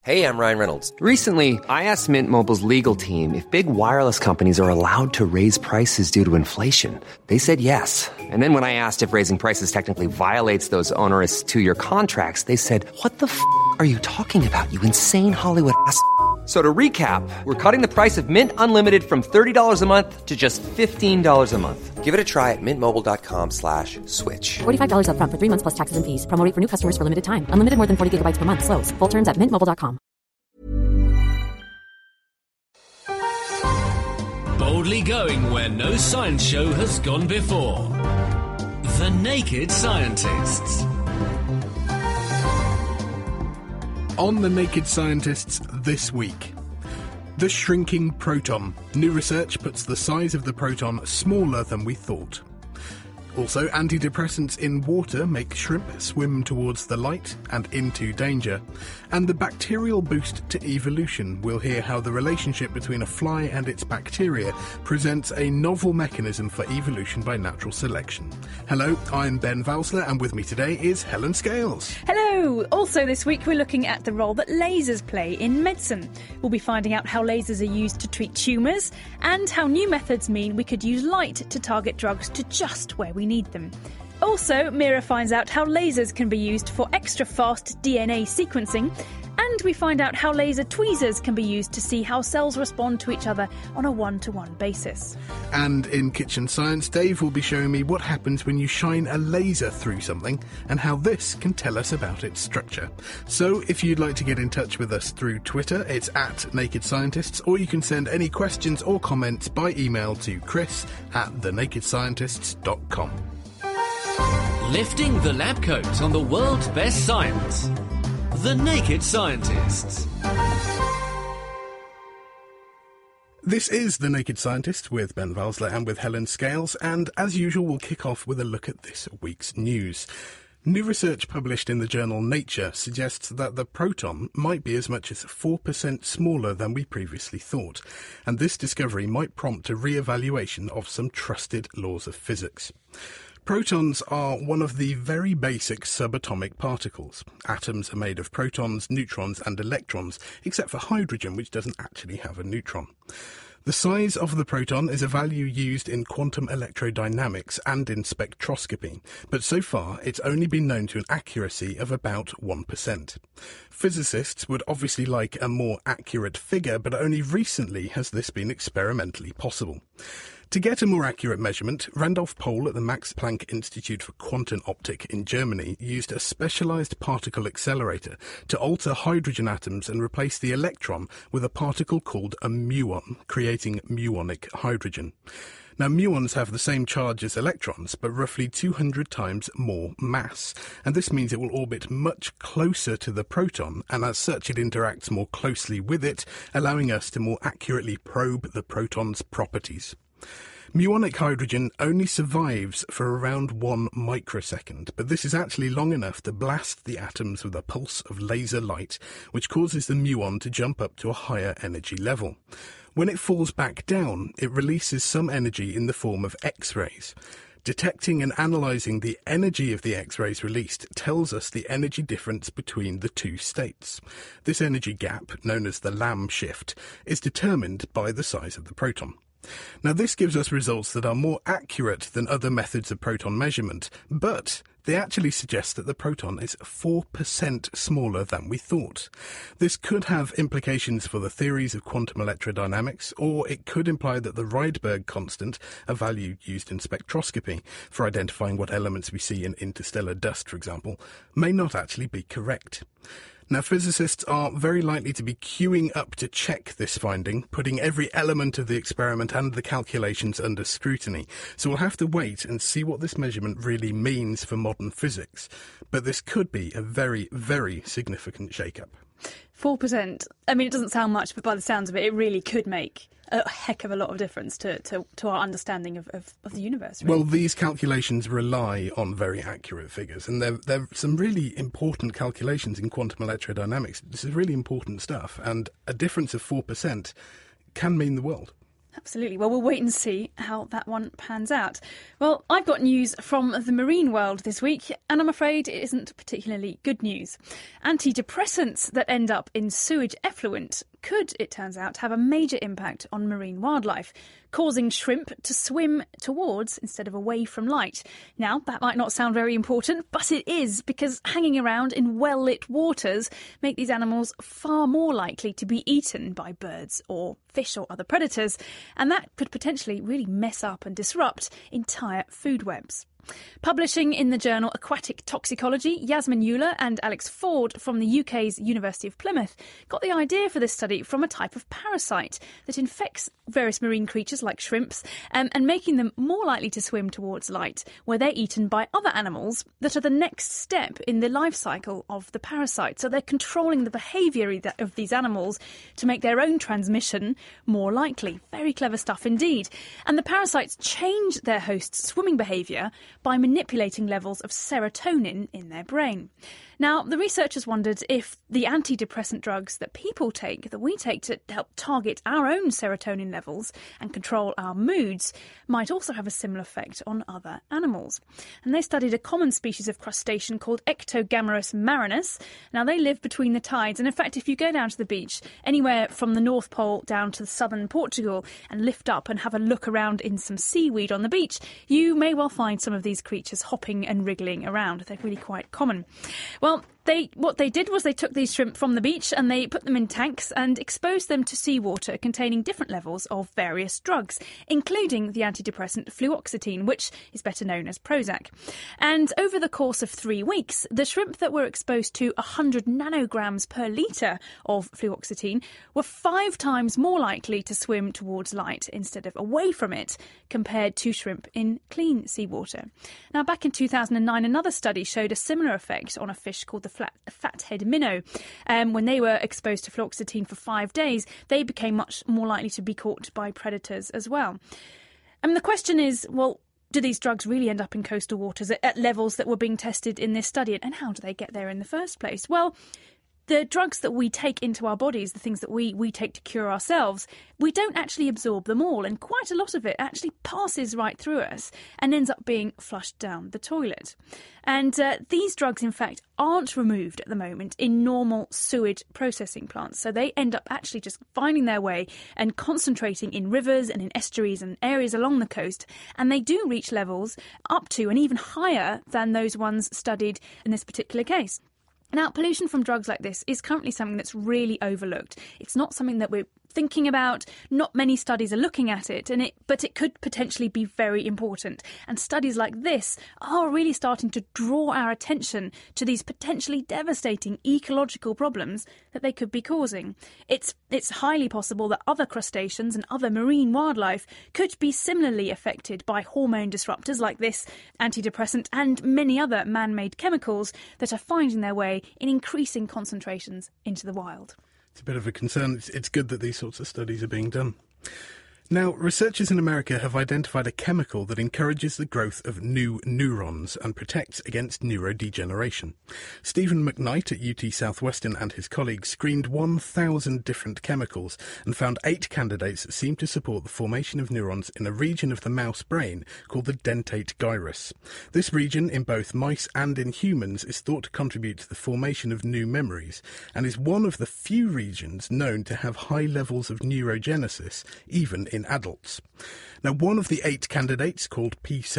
Hey, I'm Ryan Reynolds. Recently, I asked Mint Mobile's legal team if big wireless companies are allowed to raise prices due to inflation. They said yes. And then when I asked if raising prices technically violates those onerous two-year contracts, they said, "What the f*** are you talking about, you insane Hollywood ass?" So to recap, we're cutting the price of Mint Unlimited from $30 a month to just $15 a month. Give it a try at mintmobile.com/switch. $45 up front for 3 months plus taxes and fees. Promo rate for new customers for limited time. Unlimited more than 40 gigabytes per month. Slows full terms at mintmobile.com. Boldly going where no science show has gone before. The Naked Scientists. On The Naked Scientists this week, the shrinking proton. New research puts the size of the proton smaller than we thought. Also, antidepressants in water make shrimp swim towards the light and into danger. And the bacterial boost to evolution. We'll hear how the relationship between a fly and its bacteria presents a novel mechanism for evolution by natural selection. Hello, I'm Ben Valsler, and with me today is Helen Scales. Hello! Also this week we're looking at the role that lasers play in medicine. We'll be finding out how lasers are used to treat tumours and how new methods mean we could use light to target drugs to just where we need them. Also, Mira finds out how lasers can be used for extra fast DNA sequencing, and we find out how laser tweezers can be used to see how cells respond to each other on a one-to-one basis. And in Kitchen Science, Dave will be showing me what happens when you shine a laser through something and how this can tell us about its structure. So if you'd like to get in touch with us through Twitter, it's at Naked Scientists, or you can send any questions or comments by email to chris@thenakedscientists.com. Lifting the lab coat on the world's best science. The Naked Scientists. This is The Naked Scientist with Ben Valsler and with Helen Scales, and as usual we'll kick off with a look at this week's news. New research published in the journal Nature suggests that the proton might be as much as 4% smaller than we previously thought, and this discovery might prompt a re-evaluation of some trusted laws of physics. Protons are one of the very basic subatomic particles. Atoms are made of protons, neutrons and electrons, except for hydrogen, which doesn't actually have a neutron. The size of the proton is a value used in quantum electrodynamics and in spectroscopy, but so far it's only been known to an accuracy of about 1%. Physicists would obviously like a more accurate figure, but only recently has this been experimentally possible. To get a more accurate measurement, Randolph Pohl at the Max Planck Institute for Quantum Optic in Germany used a specialized particle accelerator to alter hydrogen atoms and replace the electron with a particle called a muon, creating muonic hydrogen. Now, muons have the same charge as electrons, but roughly 200 times more mass, and this means it will orbit much closer to the proton, and as such it interacts more closely with it, allowing us to more accurately probe the proton's properties. Muonic hydrogen only survives for around 1 microsecond, but this is actually long enough to blast the atoms with a pulse of laser light, which causes the muon to jump up to a higher energy level. When it falls back down, it releases some energy in the form of X-rays. Detecting and analysing the energy of the X-rays released tells us the energy difference between the two states. This energy gap, known as the Lamb shift, is determined by the size of the proton. Now, this gives us results that are more accurate than other methods of proton measurement, but they actually suggest that the proton is 4% smaller than we thought. This could have implications for the theories of quantum electrodynamics, or it could imply that the Rydberg constant, a value used in spectroscopy for identifying what elements we see in interstellar dust, for example, may not actually be correct. Now, physicists are very likely to be queuing up to check this finding, putting every element of the experiment and the calculations under scrutiny. So we'll have to wait and see what this measurement really means for modern physics. But this could be a very, very significant shake-up. 4%. I mean, it doesn't sound much, but by the sounds of it, it really could make a heck of a lot of difference to our understanding of the universe. Really. Well, these calculations rely on very accurate figures, and they're some really important calculations in quantum electrodynamics. This is really important stuff, and a difference of 4% can mean the world. Absolutely. Well, we'll wait and see how that one pans out. Well, I've got news from the marine world this week, and I'm afraid it isn't particularly good news. Antidepressants that end up in sewage effluent could, it turns out, have a major impact on marine wildlife, causing shrimp to swim towards instead of away from light. Now, that might not sound very important, but it is, because hanging around in well-lit waters make these animals far more likely to be eaten by birds or fish or other predators, and that could potentially really mess up and disrupt entire food webs. Publishing in the journal Aquatic Toxicology, Yasmin Euler and Alex Ford from the UK's University of Plymouth got the idea for this study from a type of parasite that infects various marine creatures like shrimps and making them more likely to swim towards light, where they're eaten by other animals that are the next step in the life cycle of the parasite. So they're controlling the behaviour of these animals to make their own transmission more likely. Very clever stuff indeed. And the parasites change their host's swimming behaviour by manipulating levels of serotonin in their brain. Now, the researchers wondered if the antidepressant drugs that people take, that we take to help target our own serotonin levels and control our moods, might also have a similar effect on other animals. And they studied a common species of crustacean called Ectogammarus marinus. Now, they live between the tides, and in fact, if you go down to the beach, anywhere from the North Pole down to southern Portugal, and lift up and have a look around in some seaweed on the beach, you may well find some of these creatures hopping and wriggling around. They're really quite common. Well, what they did was they took these shrimp from the beach and they put them in tanks and exposed them to seawater containing different levels of various drugs, including the antidepressant fluoxetine, which is better known as Prozac. And over the course of 3 weeks, the shrimp that were exposed to 100 nanograms per litre of fluoxetine were 5 times more likely to swim towards light instead of away from it, compared to shrimp in clean seawater. Now, back in 2009, another study showed a similar effect on a fish called the fathead minnow. When they were exposed to fluoxetine for 5 days, they became much more likely to be caught by predators as well. And the question is, well, do these drugs really end up in coastal waters at levels that were being tested in this study? And how do they get there in the first place? Well, the drugs that we take into our bodies, the things that we take to cure ourselves, we don't actually absorb them all, and quite a lot of it actually passes right through us and ends up being flushed down the toilet. And these drugs, in fact, aren't removed at the moment in normal sewage processing plants, so they end up actually just finding their way and concentrating in rivers and in estuaries and areas along the coast, and they do reach levels up to and even higher than those ones studied in this particular case. Now, pollution from drugs like this is currently something that's really overlooked. It's not something that we're thinking about. Not many studies are looking at it, but it could potentially be very important. And studies like this are really starting to draw our attention to these potentially devastating ecological problems that they could be causing. It's highly possible that other crustaceans and other marine wildlife could be similarly affected by hormone disruptors like this antidepressant and many other man-made chemicals that are finding their way in increasing concentrations into the wild. It's a bit of a concern. It's good that these sorts of studies are being done. Now, researchers in America have identified a chemical that encourages the growth of new neurons and protects against neurodegeneration. Stephen McKnight at UT Southwestern and his colleagues screened 1,000 different chemicals and found 8 candidates that seem to support the formation of neurons in a region of the mouse brain called the dentate gyrus. This region, in both mice and in humans, is thought to contribute to the formation of new memories and is one of the few regions known to have high levels of neurogenesis, even in adults. Now, one of the 8 candidates, called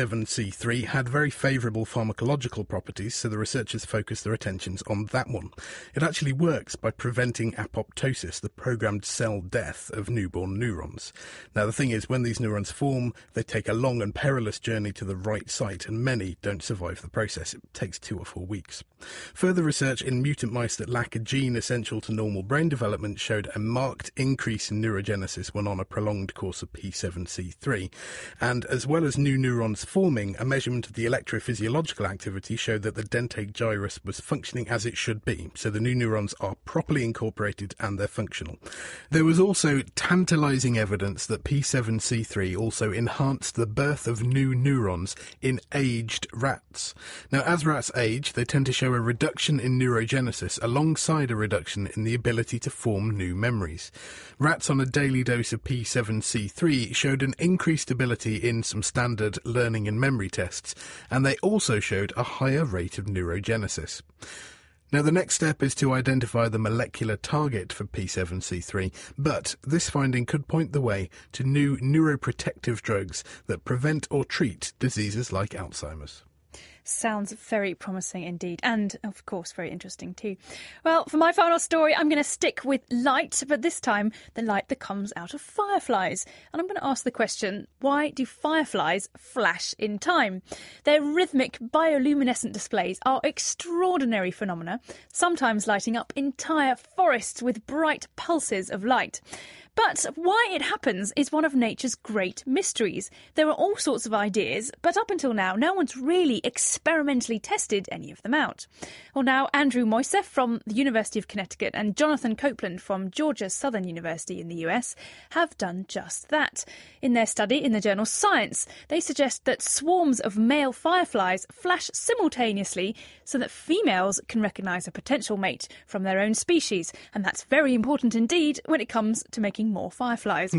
P7C3, had very favourable pharmacological properties, so the researchers focused their attentions on that one. It actually works by preventing apoptosis, the programmed cell death of newborn neurons. Now, the thing is, when these neurons form, they take a long and perilous journey to the right site, and many don't survive the process. It takes 2 or 4 weeks. Further research in mutant mice that lack a gene essential to normal brain development showed a marked increase in neurogenesis when on a prolonged course of P7C3. And as well as new neurons forming, a measurement of the electrophysiological activity showed that the dentate gyrus was functioning as it should be. So the new neurons are properly incorporated and they're functional. There was also tantalising evidence that P7C3 also enhanced the birth of new neurons in aged rats. Now, as rats age, they tend to show a reduction in neurogenesis alongside a reduction in the ability to form new memories. Rats on a daily dose of P7C3 P7C3 showed an increased ability in some standard learning and memory tests, and they also showed a higher rate of neurogenesis. Now, the next step is to identify the molecular target for P7C3, but this finding could point the way to new neuroprotective drugs that prevent or treat diseases like Alzheimer's. Sounds very promising indeed, and of course very interesting too. Well, for my final story, I'm going to stick with light, but this time the light that comes out of fireflies. And I'm going to ask the question, why do fireflies flash in time? Their rhythmic bioluminescent displays are extraordinary phenomena, sometimes lighting up entire forests with bright pulses of light. But why it happens is one of nature's great mysteries. There are all sorts of ideas, but up until now, no one's really experimentally tested any of them out. Well, now, Andrew Moiseff from the University of Connecticut and Jonathan Copeland from Georgia Southern University in the US have done just that. In their study in the journal Science, they suggest that swarms of male fireflies flash simultaneously so that females can recognise a potential mate from their own species. And that's very important indeed when it comes to making more fireflies.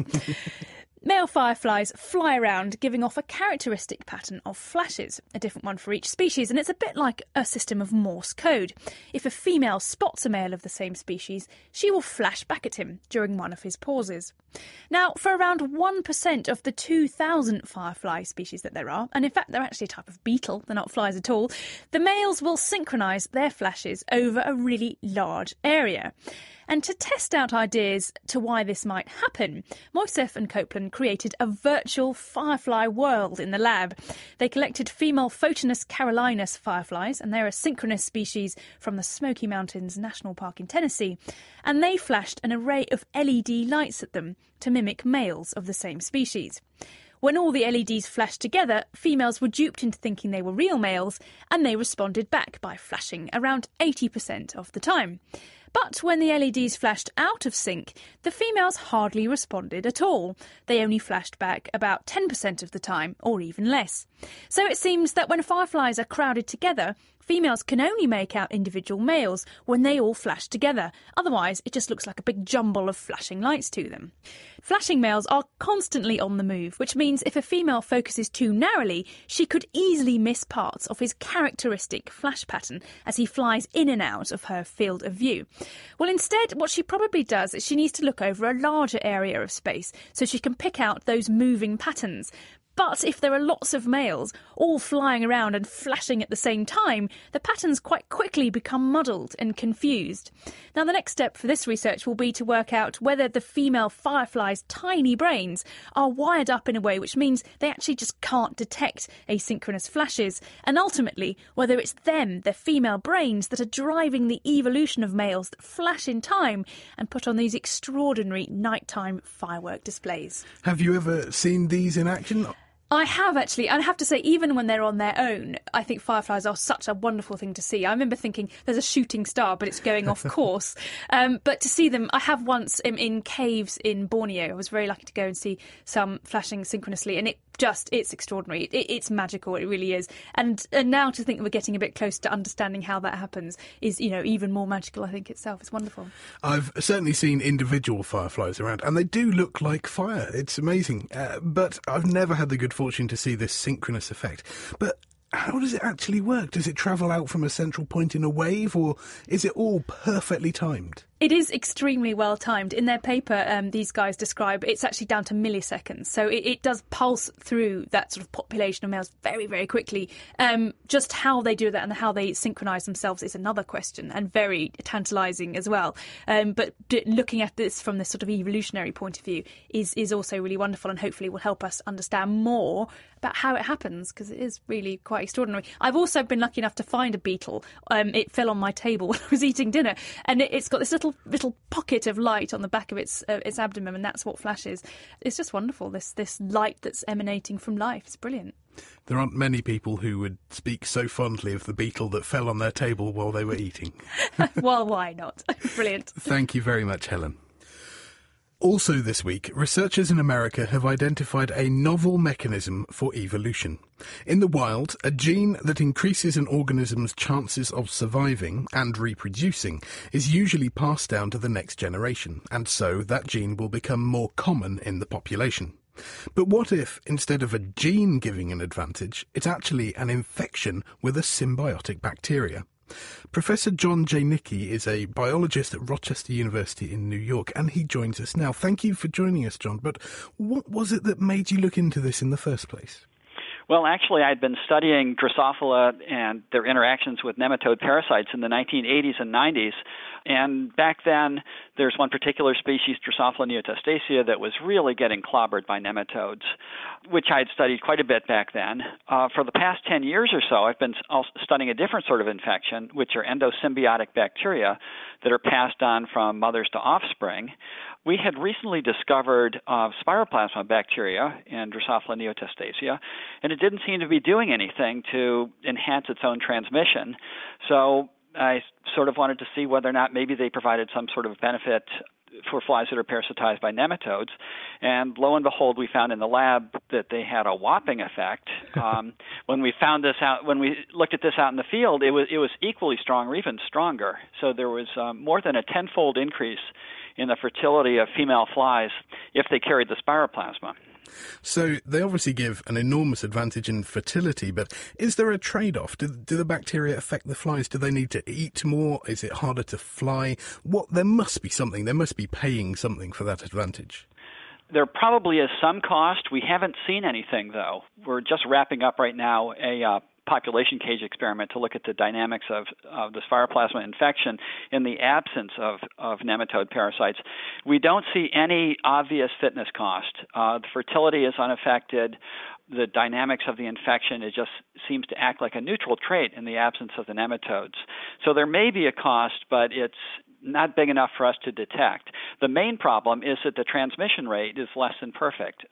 Male fireflies fly around, giving off a characteristic pattern of flashes, a different one for each species, and it's a bit like a system of Morse code. If a female spots a male of the same species, she will flash back at him during one of his pauses. Now, for around 1% of the 2,000 firefly species that there are, and in fact they're actually a type of beetle, they're not flies at all, the males will synchronise their flashes over a really large area. And to test out ideas to why this might happen, Moiseff and Copeland created a virtual firefly world in the lab. They collected female Photinus carolinus fireflies, and they're a synchronous species from the Smoky Mountains National Park in Tennessee, and they flashed an array of LED lights at them to mimic males of the same species. When all the LEDs flashed together, females were duped into thinking they were real males, and they responded back by flashing around 80% of the time. But when the LEDs flashed out of sync, the females hardly responded at all. They only flashed back about 10% of the time, or even less. So it seems that when fireflies are crowded together, females can only make out individual males when they all flash together. Otherwise, it just looks like a big jumble of flashing lights to them. Flashing males are constantly on the move, which means if a female focuses too narrowly, she could easily miss parts of his characteristic flash pattern as he flies in and out of her field of view. Well, instead, what she probably does is she needs to look over a larger area of space so she can pick out those moving patterns. But if there are lots of males all flying around and flashing at the same time, the patterns quite quickly become muddled and confused. Now, the next step for this research will be to work out whether the female firefly's tiny brains are wired up in a way which means they actually just can't detect asynchronous flashes, and ultimately whether it's them, their female brains, that are driving the evolution of males that flash in time and put on these extraordinary nighttime firework displays. Have you ever seen these in action? I have, actually. I have to say, even when they're on their own, I think fireflies are such a wonderful thing to see. I remember thinking, there's a shooting star, but it's going off course. But to see them, I have once in caves in Borneo. I was very lucky to go and see some flashing synchronously, and it's extraordinary. It's magical, it really is. And now to think that we're getting a bit closer to understanding how that happens is, even more magical, I think, itself. It's wonderful. I've certainly seen individual fireflies around, and they do look like fire. It's amazing. But I've never had the good fortune to see this synchronous effect. But how does it actually work? Does it travel out from a central point in a wave, or is it all perfectly timed? It is extremely well timed. In their paper, these guys describe it's actually down to milliseconds. So it does pulse through that sort of population of males very, very quickly. Just how they do that and how they synchronise themselves is another question, and very tantalising as well. But looking at this from this sort of evolutionary point of view is also really wonderful, and hopefully will help us understand more about how it happens, because it is really quite extraordinary. I've also been lucky enough to find a beetle. It fell on my table when I was eating dinner, and it's got this little pocket of light on the back of its abdomen, and that's what flashes. It's just wonderful, this light that's emanating from life. It's brilliant. There aren't many people who would speak so fondly of the beetle that fell on their table while they were eating. Well, why not? Brilliant. Thank you very much, Helen. Also this week, researchers in America have identified a novel mechanism for evolution. In the wild, a gene that increases an organism's chances of surviving and reproducing is usually passed down to the next generation, and so that gene will become more common in the population. But what if, instead of a gene giving an advantage, it's actually an infection with a symbiotic bacteria? Professor John Janicki is a biologist at Rochester University in New York, and he joins us now. Thank you for joining us, John. But what was it that made you look into this in the first place? Well, actually, I'd been studying Drosophila and their interactions with nematode parasites in the 1980s and 90s. And back then, there's one particular species, Drosophila neotestacea, that was really getting clobbered by nematodes, which I had studied quite a bit back then. For the past 10 years or so, I've been studying a different sort of infection, which are endosymbiotic bacteria that are passed on from mothers to offspring. We had recently discovered spiroplasma bacteria in Drosophila neotestacea, and it didn't seem to be doing anything to enhance its own transmission. So I sort of wanted to see whether or not maybe they provided some sort of benefit for flies that are parasitized by nematodes. And lo and behold, we found in the lab that they had a whopping effect. When we found this out, when we looked at this out in the field, it was equally strong or even stronger. So there was more than a tenfold increase in the fertility of female flies if they carried the spiroplasma. So they obviously give an enormous advantage in fertility, but is there a trade-off? Do the bacteria affect the flies? Do they need to eat more? Is it harder to fly? There must be something. They must be paying something for that advantage. There probably is some cost. We haven't seen anything, though. We're just wrapping up right now a population cage experiment to look at the dynamics of the spiroplasma infection in the absence of nematode parasites. We don't see any obvious fitness cost. The fertility is unaffected. The dynamics of the infection, it just seems to act like a neutral trait in the absence of the nematodes. So there may be a cost, but it's not big enough for us to detect. The main problem is that the transmission rate is less than perfect.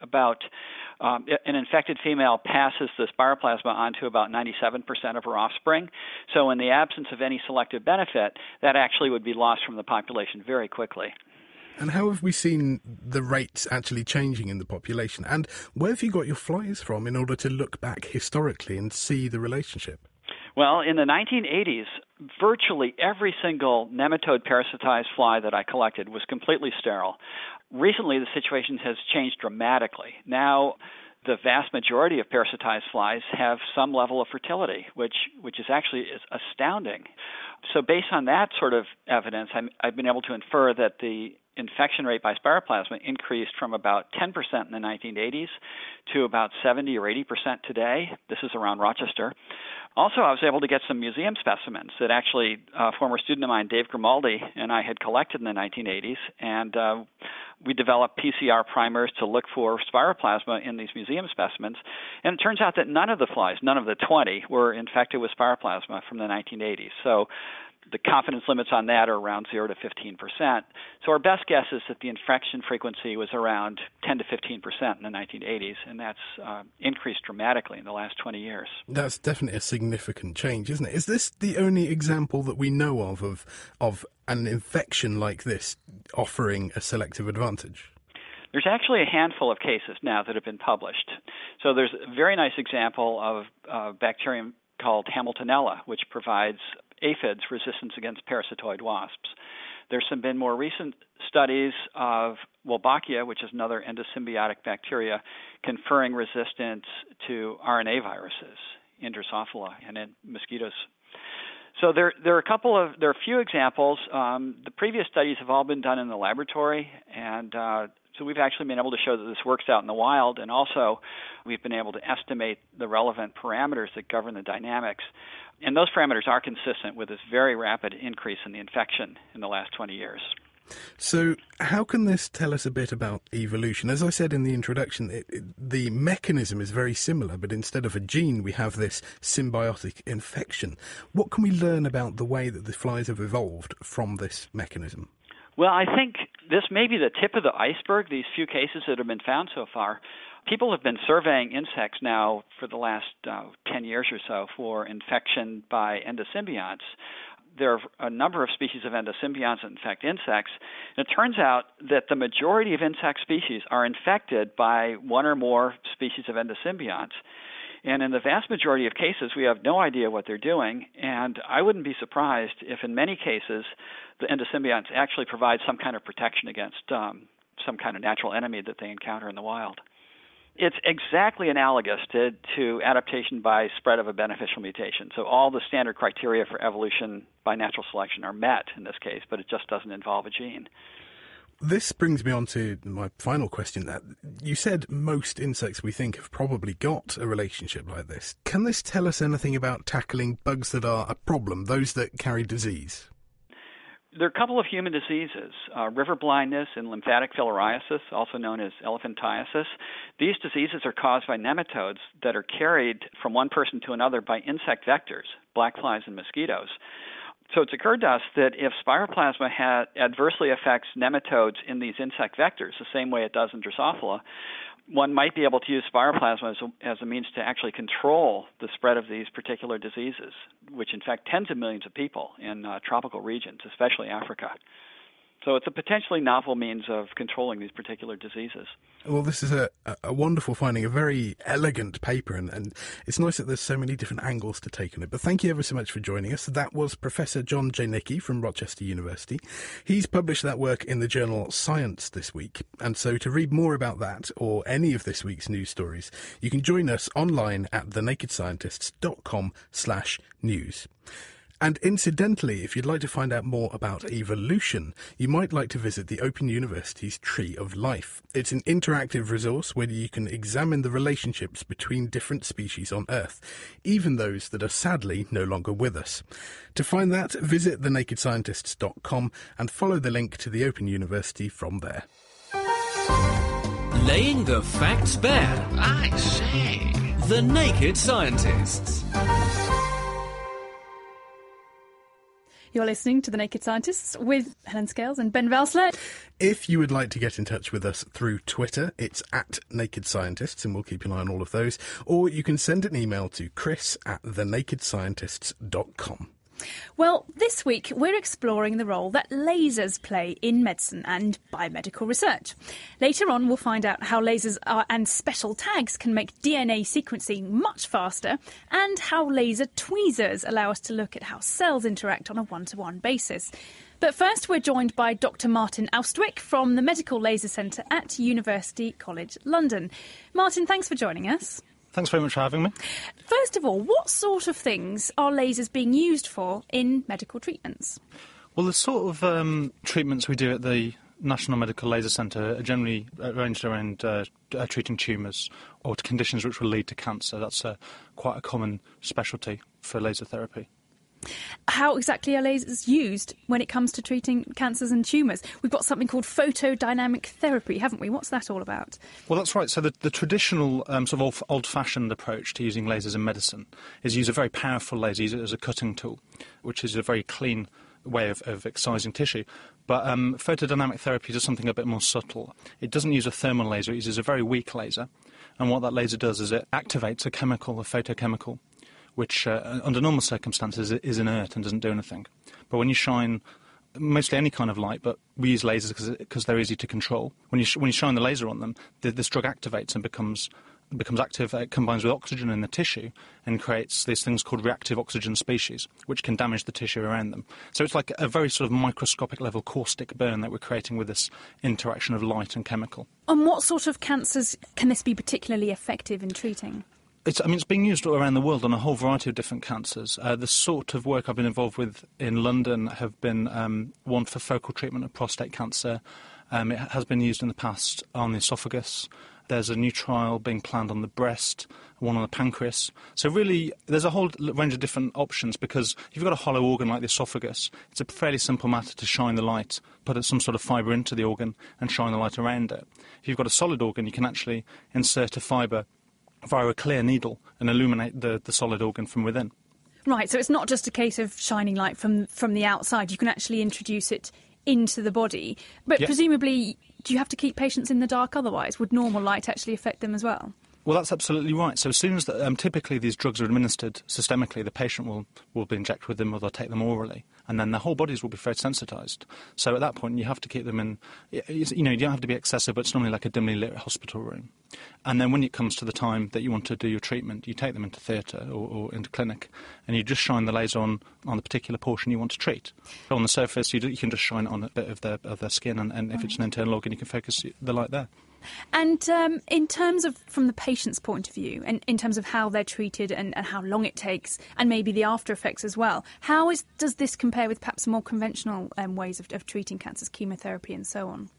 An infected female passes the spiroplasma on to about 97% of her offspring. So in the absence of any selective benefit, that actually would be lost from the population very quickly. And how have we seen the rates actually changing in the population? And where have you got your flies from in order to look back historically and see the relationship? Well, in the 1980s, virtually every single nematode parasitized fly that I collected was completely sterile. Recently, the situation has changed dramatically. Now, the vast majority of parasitized flies have some level of fertility, which is actually astounding. So based on that sort of evidence, I've been able to infer that the infection rate by spiroplasma increased from about 10% in the 1980s to about 70 or 80% today. This is around Rochester. Also, I was able to get some museum specimens that actually a former student of mine, Dave Grimaldi, and I had collected in the 1980s, and we developed PCR primers to look for spiroplasma in these museum specimens. And it turns out that none of the flies, none of the 20, were infected with spiroplasma from the 1980s. So the confidence limits on that are around 0 to 15%. So our best guess is that the infection frequency was around 10 to 15% in the 1980s, and that's increased dramatically in the last 20 years. That's definitely a significant change, isn't it? Is this the only example that we know of an infection like this offering a selective advantage? There's actually a handful of cases now that have been published. So there's a very nice example of a bacterium called Hamiltonella, which provides aphids resistance against parasitoid wasps. There's been more recent studies of Wolbachia, which is another endosymbiotic bacteria, conferring resistance to RNA viruses in Drosophila and in mosquitoes. So there are a few examples. The previous studies have all been done in the laboratory, and so we've actually been able to show that this works out in the wild, and also we've been able to estimate the relevant parameters that govern the dynamics. And those parameters are consistent with this very rapid increase in the infection in the last 20 years. So how can this tell us a bit about evolution? As I said in the introduction, the mechanism is very similar, but instead of a gene, we have this symbiotic infection. What can we learn about the way that the flies have evolved from this mechanism? Well, I think this may be the tip of the iceberg, these few cases that have been found so far. People have been surveying insects now for the last 10 years or so for infection by endosymbionts. there are a number of species of endosymbionts that infect insects. And it turns out that the majority of insect species are infected by one or more species of endosymbionts. And in the vast majority of cases, we have no idea what they're doing. And I wouldn't be surprised if in many cases the endosymbionts actually provide some kind of protection against some kind of natural enemy that they encounter in the wild. It's exactly analogous to adaptation by spread of a beneficial mutation. So all the standard criteria for evolution by natural selection are met in this case, but it just doesn't involve a gene. This brings me on to my final question. You said most insects we think have probably got a relationship like this. Can this tell us anything about tackling bugs that are a problem, those that carry disease? There are a couple of human diseases, river blindness and lymphatic filariasis, also known as elephantiasis. These diseases are caused by nematodes that are carried from one person to another by insect vectors, black flies and mosquitoes. So it's occurred to us that if spiroplasma adversely affects nematodes in these insect vectors, the same way it does in Drosophila, one might be able to use spiroplasma as a means to actually control the spread of these particular diseases, which infect tens of millions of people in tropical regions, especially Africa. So it's a potentially novel means of controlling these particular diseases. Well, this is a wonderful finding, a very elegant paper, and it's nice that there's so many different angles to take on it. But thank you ever so much for joining us. That was Professor John Janicki from Rochester University. He's published that work in the journal Science this week. And so to read more about that or any of this week's news stories, you can join us online at thenakedscientists.com/news. And incidentally, if you'd like to find out more about evolution, you might like to visit the Open University's Tree of Life. It's an interactive resource where you can examine the relationships between different species on Earth, even those that are sadly no longer with us. To find that, visit thenakedscientists.com and follow the link to the Open University from there. Laying the facts bare. I say. The Naked Scientists. You're listening to The Naked Scientists with Helen Scales and Ben Valsler. If you would like to get in touch with us through Twitter, it's at Naked Scientists, and we'll keep an eye on all of those. Or you can send an email to chris@thenakedscientists.com. Well, this week we're exploring the role that lasers play in medicine and biomedical research. Later on, we'll find out how lasers and special tags can make DNA sequencing much faster, and how laser tweezers allow us to look at how cells interact on a one-to-one basis. But first, we're joined by Dr. Martin Austwick from the Medical Laser Centre at University College London. Martin, thanks for joining us. Thanks very much for having me. First of all, what sort of things are lasers being used for in medical treatments? Well, the sort of treatments we do at the National Medical Laser Centre are generally arranged around treating tumours or conditions which will lead to cancer. That's quite a common specialty for laser therapy. How exactly are lasers used when it comes to treating cancers and tumours? We've got something called photodynamic therapy, haven't we? What's that all about? Well, that's right. So the traditional sort of old-fashioned approach to using lasers in medicine is use a very powerful laser, use it as a cutting tool, which is a very clean way of excising tissue. But photodynamic therapy does something a bit more subtle. It doesn't use a thermal laser, it uses a very weak laser. And what that laser does is it activates a chemical, a photochemical, which under normal circumstances is inert and doesn't do anything. But when you shine mostly any kind of light, but we use lasers because they're easy to control. When you shine the laser on them, this drug activates and becomes active. It combines with oxygen in the tissue and creates these things called reactive oxygen species, which can damage the tissue around them. So it's like a very sort of microscopic level caustic burn that we're creating with this interaction of light and chemical. And what sort of cancers can this be particularly effective in treating? It's being used all around the world on a whole variety of different cancers. The sort of work I've been involved with in London have been one for focal treatment of prostate cancer. It has been used in the past on the esophagus. There's a new trial being planned on the breast, one on the pancreas. So really, there's a whole range of different options, because if you've got a hollow organ like the esophagus, it's a fairly simple matter to shine the light, put some sort of fibre into the organ and shine the light around it. If you've got a solid organ, you can actually insert a fibre via a clear needle and illuminate the solid organ from within. Right, so it's not just a case of shining light from the outside. You can actually introduce it into the body. But Yep. Presumably, do you have to keep patients in the dark otherwise? Would normal light actually affect them as well? Well, that's absolutely right. So as soon as typically these drugs are administered systemically, the patient will be injected with them or they'll take them orally. and then their whole bodies will be photosensitized. So at that point, you have to keep them in, you don't have to be excessive, but it's normally like a dimly lit hospital room. And then when it comes to the time that you want to do your treatment, you take them into theatre or into clinic, and you just shine the laser on the particular portion you want to treat. On the surface, you can just shine it on a bit of their skin, and if it's an internal organ, you can focus the light there. And in terms of, from the patient's point of view, and in terms of how they're treated and how long it takes, and maybe the after effects as well, does this compare with perhaps more conventional ways of treating cancers, chemotherapy and so on?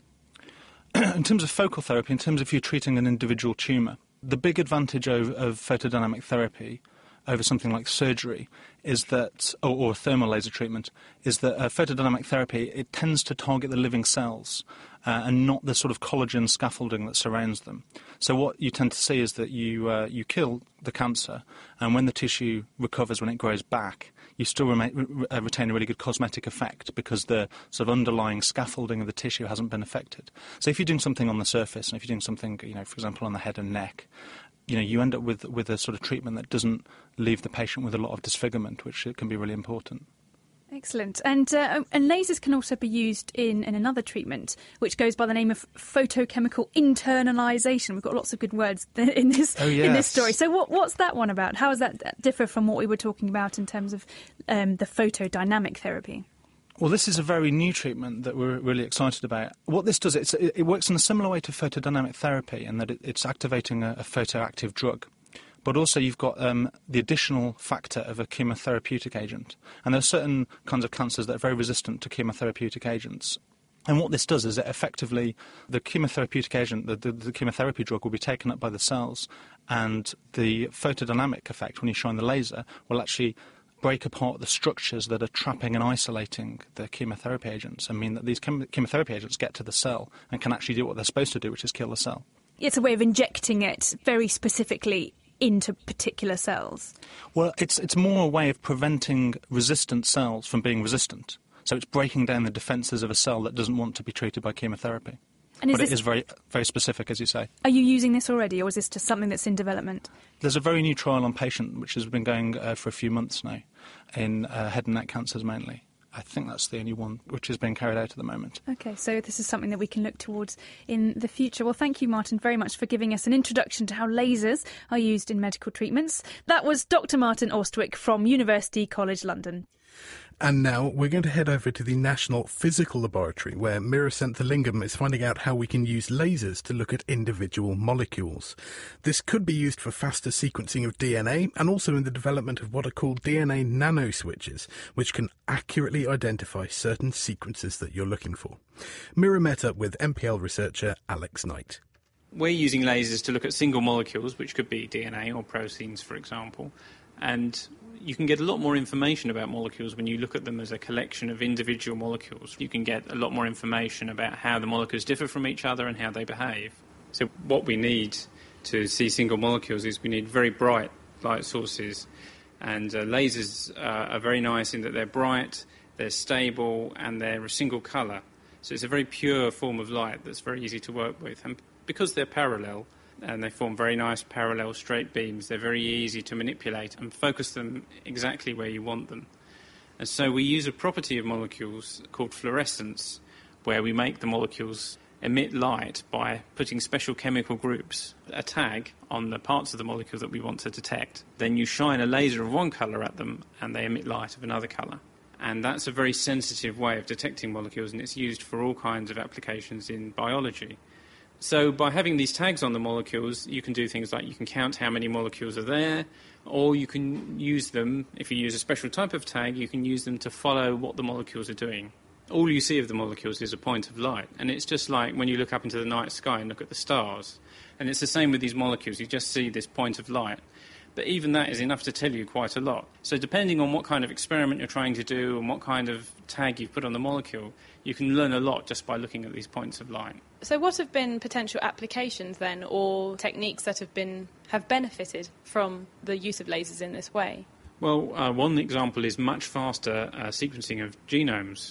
In terms of focal therapy, in terms of if you're treating an individual tumour, the big advantage of photodynamic therapy over something like surgery is that, or thermal laser treatment, is that photodynamic therapy, it tends to target the living cells and not the sort of collagen scaffolding that surrounds them. So what you tend to see is that you kill the cancer, and when the tissue recovers, when it grows back, you still retain a really good cosmetic effect because the sort of underlying scaffolding of the tissue hasn't been affected. So if you're doing something on the surface, and if you're doing something, for example, on the head and neck, you end up with a sort of treatment that doesn't leave the patient with a lot of disfigurement, which can be really important. Excellent. And lasers can also be used in another treatment, which goes by the name of photochemical internalisation. We've got lots of good words in this in this story. So what's that one about? How does that differ from what we were talking about in terms of the photodynamic therapy? Well, this is a very new treatment that we're really excited about. What this does, it works in a similar way to photodynamic therapy in that it's activating a photoactive drug. But also you've got the additional factor of a chemotherapeutic agent. And there are certain kinds of cancers that are very resistant to chemotherapeutic agents. And what this does is it effectively, the chemotherapeutic agent, the chemotherapy drug will be taken up by the cells, and the photodynamic effect, when you shine the laser, will actually break apart the structures that are trapping and isolating the chemotherapy agents and mean that these chemotherapy agents get to the cell and can actually do what they're supposed to do, which is kill the cell. It's a way of injecting it very specifically into particular cells. Well, it's more a way of preventing resistant cells from being resistant. So it's breaking down the defences of a cell that doesn't want to be treated by chemotherapy. But it is very, very specific, as you say. Are you using this already, or is this just something that's in development? There's a very new trial on patient, which has been going for a few months now, in head and neck cancers mainly. I think that's the only one which is being carried out at the moment. OK, so this is something that we can look towards in the future. Well, thank you, Martin, very much for giving us an introduction to how lasers are used in medical treatments. That was Dr. Martin Austwick from University College London. And now we're going to head over to the National Physical Laboratory, where Mira Senthilingam is finding out how we can use lasers to look at individual molecules. This could be used for faster sequencing of DNA and also in the development of what are called DNA nanoswitches, which can accurately identify certain sequences that you're looking for. Mira met up with MPL researcher Alex Knight. We're using lasers to look at single molecules, which could be DNA or proteins, for example, and you can get a lot more information about molecules when you look at them as a collection of individual molecules. You can get a lot more information about how the molecules differ from each other and how they behave. So what we need to see single molecules is we need very bright light sources. And lasers are very nice in that they're bright, they're stable, and they're a single colour. So it's a very pure form of light that's very easy to work with. And because they're parallel, and they form very nice parallel straight beams, they're very easy to manipulate and focus them exactly where you want them. And so we use a property of molecules called fluorescence, where we make the molecules emit light by putting special chemical groups, a tag, on the parts of the molecule that we want to detect. Then you shine a laser of one colour at them and they emit light of another colour. And that's a very sensitive way of detecting molecules, and it's used for all kinds of applications in biology. So by having these tags on the molecules, you can do things like you can count how many molecules are there, or you can use them, if you use a special type of tag, you can use them to follow what the molecules are doing. All you see of the molecules is a point of light, and it's just like when you look up into the night sky and look at the stars. And it's the same with these molecules, you just see this point of light. But even that is enough to tell you quite a lot. So depending on what kind of experiment you're trying to do and what kind of tag you've put on the molecule, you can learn a lot just by looking at these points of light. So what have been potential applications then, or techniques that have benefited from the use of lasers in this way? Well, one example is much faster sequencing of genomes.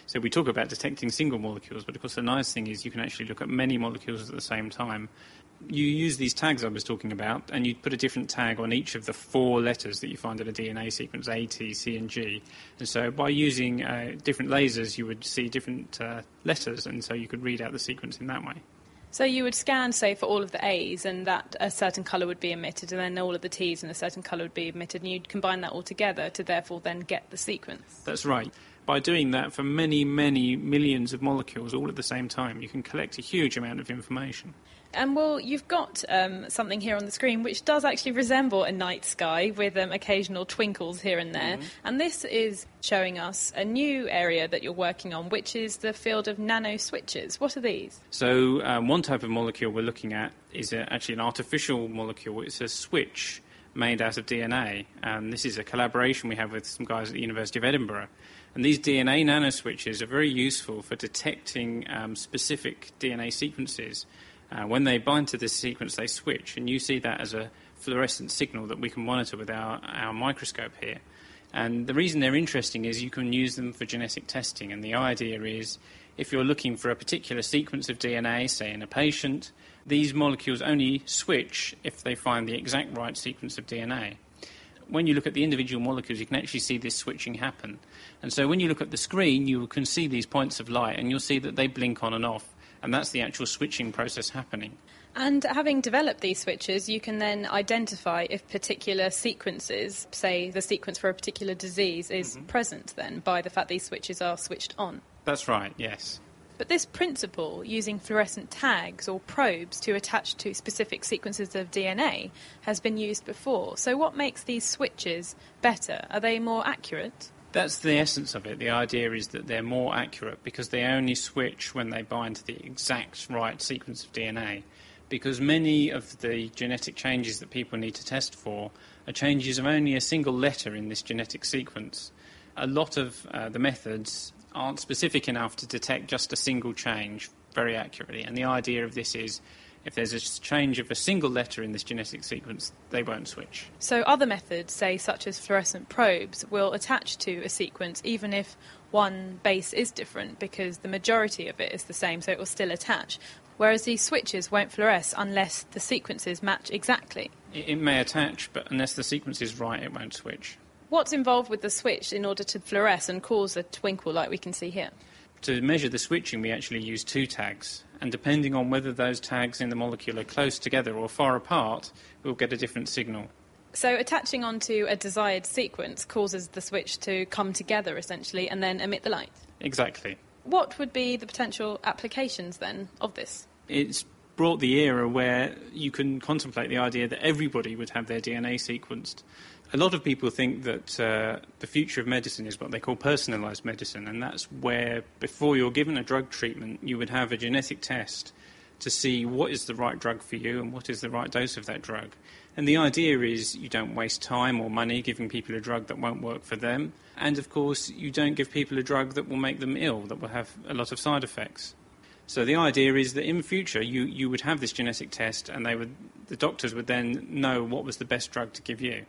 So we talk about detecting single molecules, but of course the nice thing is you can actually look at many molecules at the same time. You use these tags I was talking about, and you put a different tag on each of the 4 letters that you find in a DNA sequence, A, T, C, and G. And so by using different lasers, you would see different letters, and so you could read out the sequence in that way. So you would scan, say, for all of the A's, and that a certain colour would be emitted, and then all of the T's and a certain colour would be emitted, and you'd combine that all together to therefore then get the sequence. That's right. By doing that for many, many millions of molecules all at the same time, you can collect a huge amount of information. And, well, you've got something here on the screen which does actually resemble a night sky with occasional twinkles here and there. Mm-hmm. And this is showing us a new area that you're working on, which is the field of nanoswitches. What are these? So one type of molecule we're looking at is actually an artificial molecule. It's a switch made out of DNA. And this is a collaboration we have with some guys at the University of Edinburgh. And these DNA nanoswitches are very useful for detecting specific DNA sequences. When they bind to this sequence, they switch, and you see that as a fluorescent signal that we can monitor with our microscope here. And the reason they're interesting is you can use them for genetic testing, and the idea is if you're looking for a particular sequence of DNA, say in a patient, these molecules only switch if they find the exact right sequence of DNA. When you look at the individual molecules, you can actually see this switching happen. And so when you look at the screen, you can see these points of light, and you'll see that they blink on and off. And that's the actual switching process happening. And having developed these switches, you can then identify if particular sequences, say the sequence for a particular disease, is present then by the fact these switches are switched on. That's right, yes. But this principle, using fluorescent tags or probes to attach to specific sequences of DNA, has been used before. So what makes these switches better? Are they more accurate? That's the essence of it. The idea is that they're more accurate because they only switch when they bind to the exact right sequence of DNA. Because many of the genetic changes that people need to test for are changes of only a single letter in this genetic sequence. A lot of the methods aren't specific enough to detect just a single change very accurately. And the idea of this is if there's a change of a single letter in this genetic sequence, they won't switch. So other methods, say such as fluorescent probes, will attach to a sequence even if one base is different because the majority of it is the same, so it will still attach. Whereas these switches won't fluoresce unless the sequences match exactly. It may attach, but unless the sequence is right, it won't switch. What's involved with the switch in order to fluoresce and cause a twinkle like we can see here? To measure the switching, we actually use 2 tags. And depending on whether those tags in the molecule are close together or far apart, we'll get a different signal. So attaching onto a desired sequence causes the switch to come together, essentially, and then emit the light? Exactly. What would be the potential applications, then, of this? It's brought the era where you can contemplate the idea that everybody would have their DNA sequenced. A lot of people think that the future of medicine is what they call personalised medicine, and that's where, before you're given a drug treatment, you would have a genetic test to see what is the right drug for you and what is the right dose of that drug. And the idea is you don't waste time or money giving people a drug that won't work for them, and of course you don't give people a drug that will make them ill, that will have a lot of side effects. So the idea is that in future you would have this genetic test, and the doctors would then know what was the best drug to give you.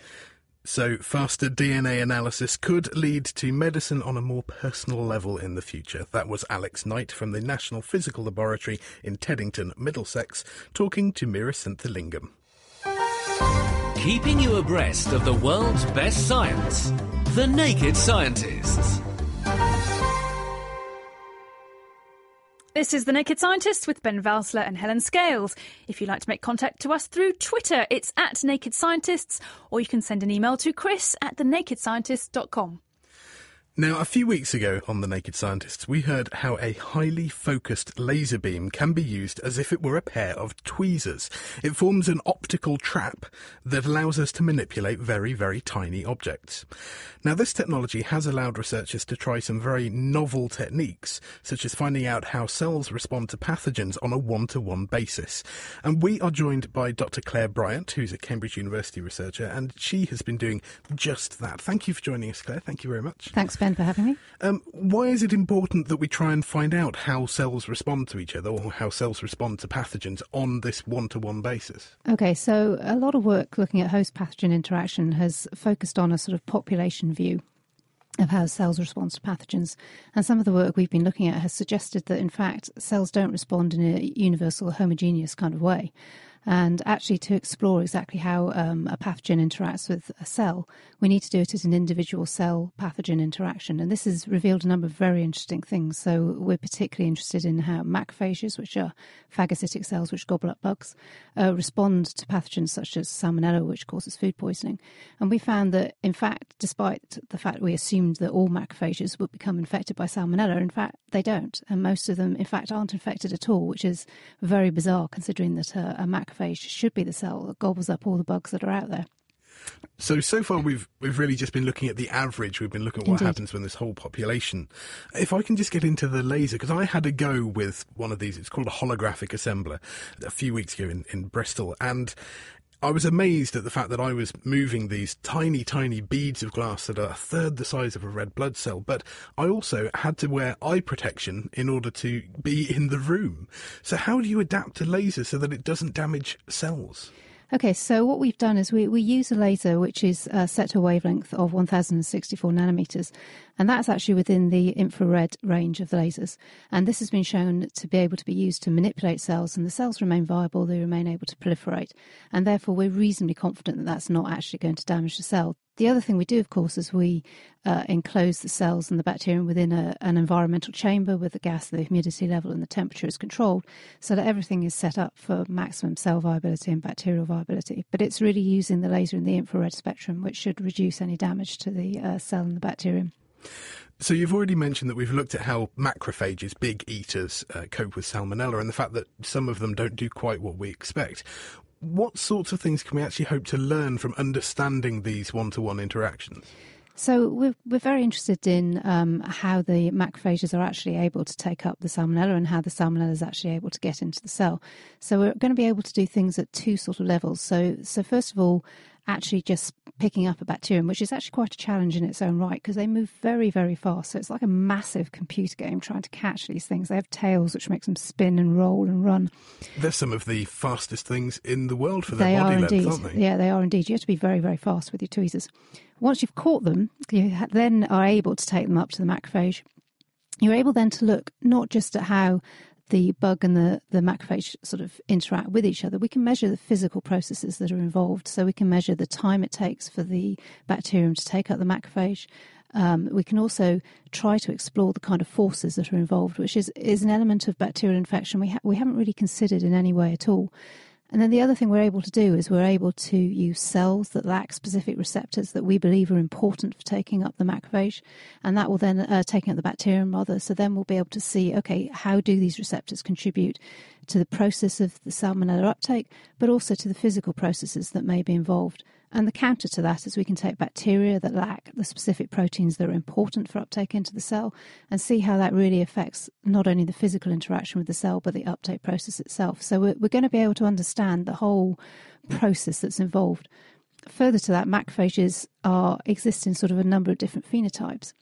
So faster DNA analysis could lead to medicine on a more personal level in the future. That was Alex Knight from the National Physical Laboratory in Teddington, Middlesex, talking to Meera Senthilingam. Keeping you abreast of the world's best science, The Naked Scientists. This is The Naked Scientists with Ben Valsler and Helen Scales. If you'd like to make contact to us through Twitter, it's @Naked Scientists, or you can send an email to chris@thenakedscientists.com. Now, a few weeks ago on The Naked Scientists, we heard how a highly focused laser beam can be used as if it were a pair of tweezers. It forms an optical trap that allows us to manipulate very, very tiny objects. Now, this technology has allowed researchers to try some very novel techniques, such as finding out how cells respond to pathogens on a one-to-one basis. And we are joined by Dr. Claire Bryant, who's a Cambridge University researcher, and she has been doing just that. Thank you for joining us, Claire. Thank you very much. Thanks, Ben, for having me. Why is it important that we try and find out how cells respond to each other or how cells respond to pathogens on this one-to-one basis? OK, so a lot of work looking at host-pathogen interaction has focused on a sort of population view. of how cells respond to pathogens. And some of the work we've been looking at has suggested that, in fact, cells don't respond in a universal, homogeneous kind of way. And actually, to explore exactly how a pathogen interacts with a cell, we need to do it as an individual cell-pathogen interaction. And this has revealed a number of very interesting things. So we're particularly interested in how macrophages, which are phagocytic cells which gobble up bugs, respond to pathogens such as Salmonella, which causes food poisoning. And we found that, in fact, despite the fact we assumed that all macrophages would become infected by Salmonella, in fact, they don't. And most of them, in fact, aren't infected at all, which is very bizarre considering that a macrophage should be the cell that gobbles up all the bugs that are out there. So far we've really just been looking at the average. We've been looking at what happens when this whole population. If I can just get into the laser, because I had a go with one of these. It's called a holographic assembler a few weeks ago in Bristol, and I was amazed at the fact that I was moving these tiny, tiny beads of glass that are a third the size of a red blood cell, but I also had to wear eye protection in order to be in the room. So how do you adapt a laser so that it doesn't damage cells? Okay, so what we've done is we use a laser which is set to a wavelength of 1064 nanometers, and that's actually within the infrared range of the lasers. And this has been shown to be able to be used to manipulate cells, and the cells remain viable, they remain able to proliferate, and therefore we're reasonably confident that that's not actually going to damage the cell. The other thing we do, of course, is we enclose the cells and the bacterium within an environmental chamber with the gas, the humidity level and the temperature is controlled so that everything is set up for maximum cell viability and bacterial viability. But it's really using the laser in the infrared spectrum which should reduce any damage to the cell and the bacterium. So you've already mentioned that we've looked at how macrophages, big eaters, cope with Salmonella and the fact that some of them don't do quite what we expect. What sorts of things can we actually hope to learn from understanding these one-to-one interactions? So we're very interested in how the macrophages are actually able to take up the Salmonella and how the Salmonella is actually able to get into the cell. So we're going to be able to do things at two sort of levels. So first of all, actually just picking up a bacterium, which is actually quite a challenge in its own right because they move very, very fast. So it's like a massive computer game trying to catch these things. They have tails which makes them spin and roll and run. They're some of the fastest things in the world for their body length, aren't they? Yeah, they are indeed. You have to be very, very fast with your tweezers. Once you've caught them, you then are able to take them up to the macrophage. You're able then to look not just at how the bug and the macrophage sort of interact with each other. We can measure the physical processes that are involved. So we can measure the time it takes for the bacterium to take up the macrophage. We can also try to explore the kind of forces that are involved, which is an element of bacterial infection we haven't really considered in any way at all. And then the other thing we're able to do is we're able to use cells that lack specific receptors that we believe are important for taking up the macrophage, and that will then taking up the bacterium rather. So then we'll be able to see, okay, how do these receptors contribute to the process of the Salmonella uptake, but also to the physical processes that may be involved. And the counter to that is we can take bacteria that lack the specific proteins that are important for uptake into the cell and see how that really affects not only the physical interaction with the cell, but the uptake process itself. So we're going to be able to understand the whole process that's involved. Further to that, macrophages exist in sort of a number of different phenotypes.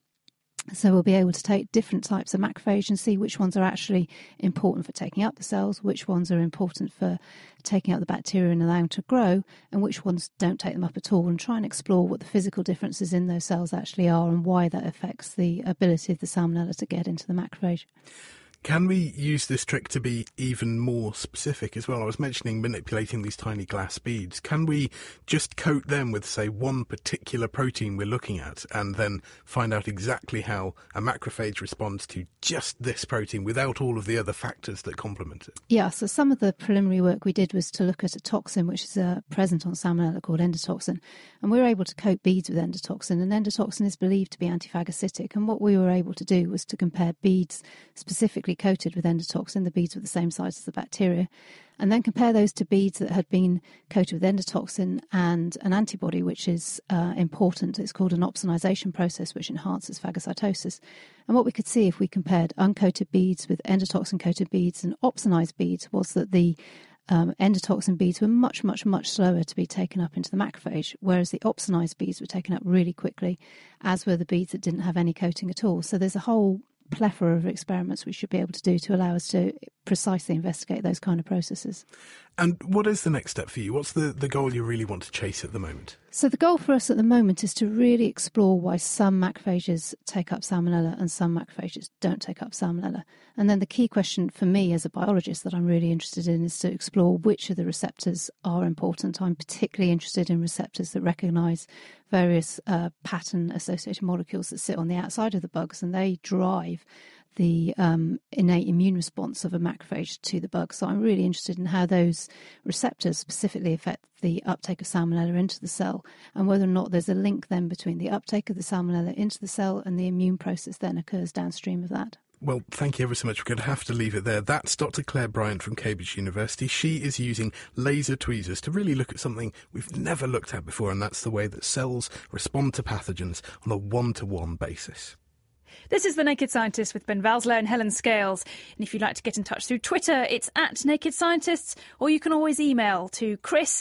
So we'll be able to take different types of macrophage and see which ones are actually important for taking up the cells, which ones are important for taking up the bacteria and allowing to grow, and which ones don't take them up at all, and try and explore what the physical differences in those cells actually are and why that affects the ability of the Salmonella to get into the macrophage. Can we use this trick to be even more specific as well? I was mentioning manipulating these tiny glass beads. Can we just coat them with, say, one particular protein we're looking at and then find out exactly how a macrophage responds to just this protein without all of the other factors that complement it? Yeah, so some of the preliminary work we did was to look at a toxin which is present on Salmonella called endotoxin, and we were able to coat beads with endotoxin, and endotoxin is believed to be antiphagocytic, and what we were able to do was to compare beads specifically coated with endotoxin, the beads were the same size as the bacteria, and then compare those to beads that had been coated with endotoxin and an antibody which is important. It's called an opsonization process which enhances phagocytosis. And what we could see if we compared uncoated beads with endotoxin coated beads and opsonized beads was that the endotoxin beads were much, much, much slower to be taken up into the macrophage, whereas the opsonized beads were taken up really quickly, as were the beads that didn't have any coating at all. So there's a whole plethora of experiments we should be able to do to allow us to precisely investigate those kind of processes. And what is the next step for you? What's the goal you really want to chase at the moment? So the goal for us at the moment is to really explore why some macrophages take up salmonella and some macrophages don't take up salmonella. And then the key question for me as a biologist that I'm really interested in is to explore which of the receptors are important. I'm particularly interested in receptors that recognise various pattern-associated molecules that sit on the outside of the bugs, and they drive the innate immune response of a macrophage to the bug. So I'm really interested in how those receptors specifically affect the uptake of salmonella into the cell, and whether or not there's a link then between the uptake of the salmonella into the cell and the immune process then occurs downstream of that. Well, thank you ever so much. We're going to have to leave it there. That's Dr. Claire Bryant from Cambridge University. She is using laser tweezers to really look at something we've never looked at before, and that's the way that cells respond to pathogens on a one-to-one basis. This is The Naked Scientist with Ben Valsler and Helen Scales. And if you'd like to get in touch through Twitter, it's @NakedScientists, or you can always email to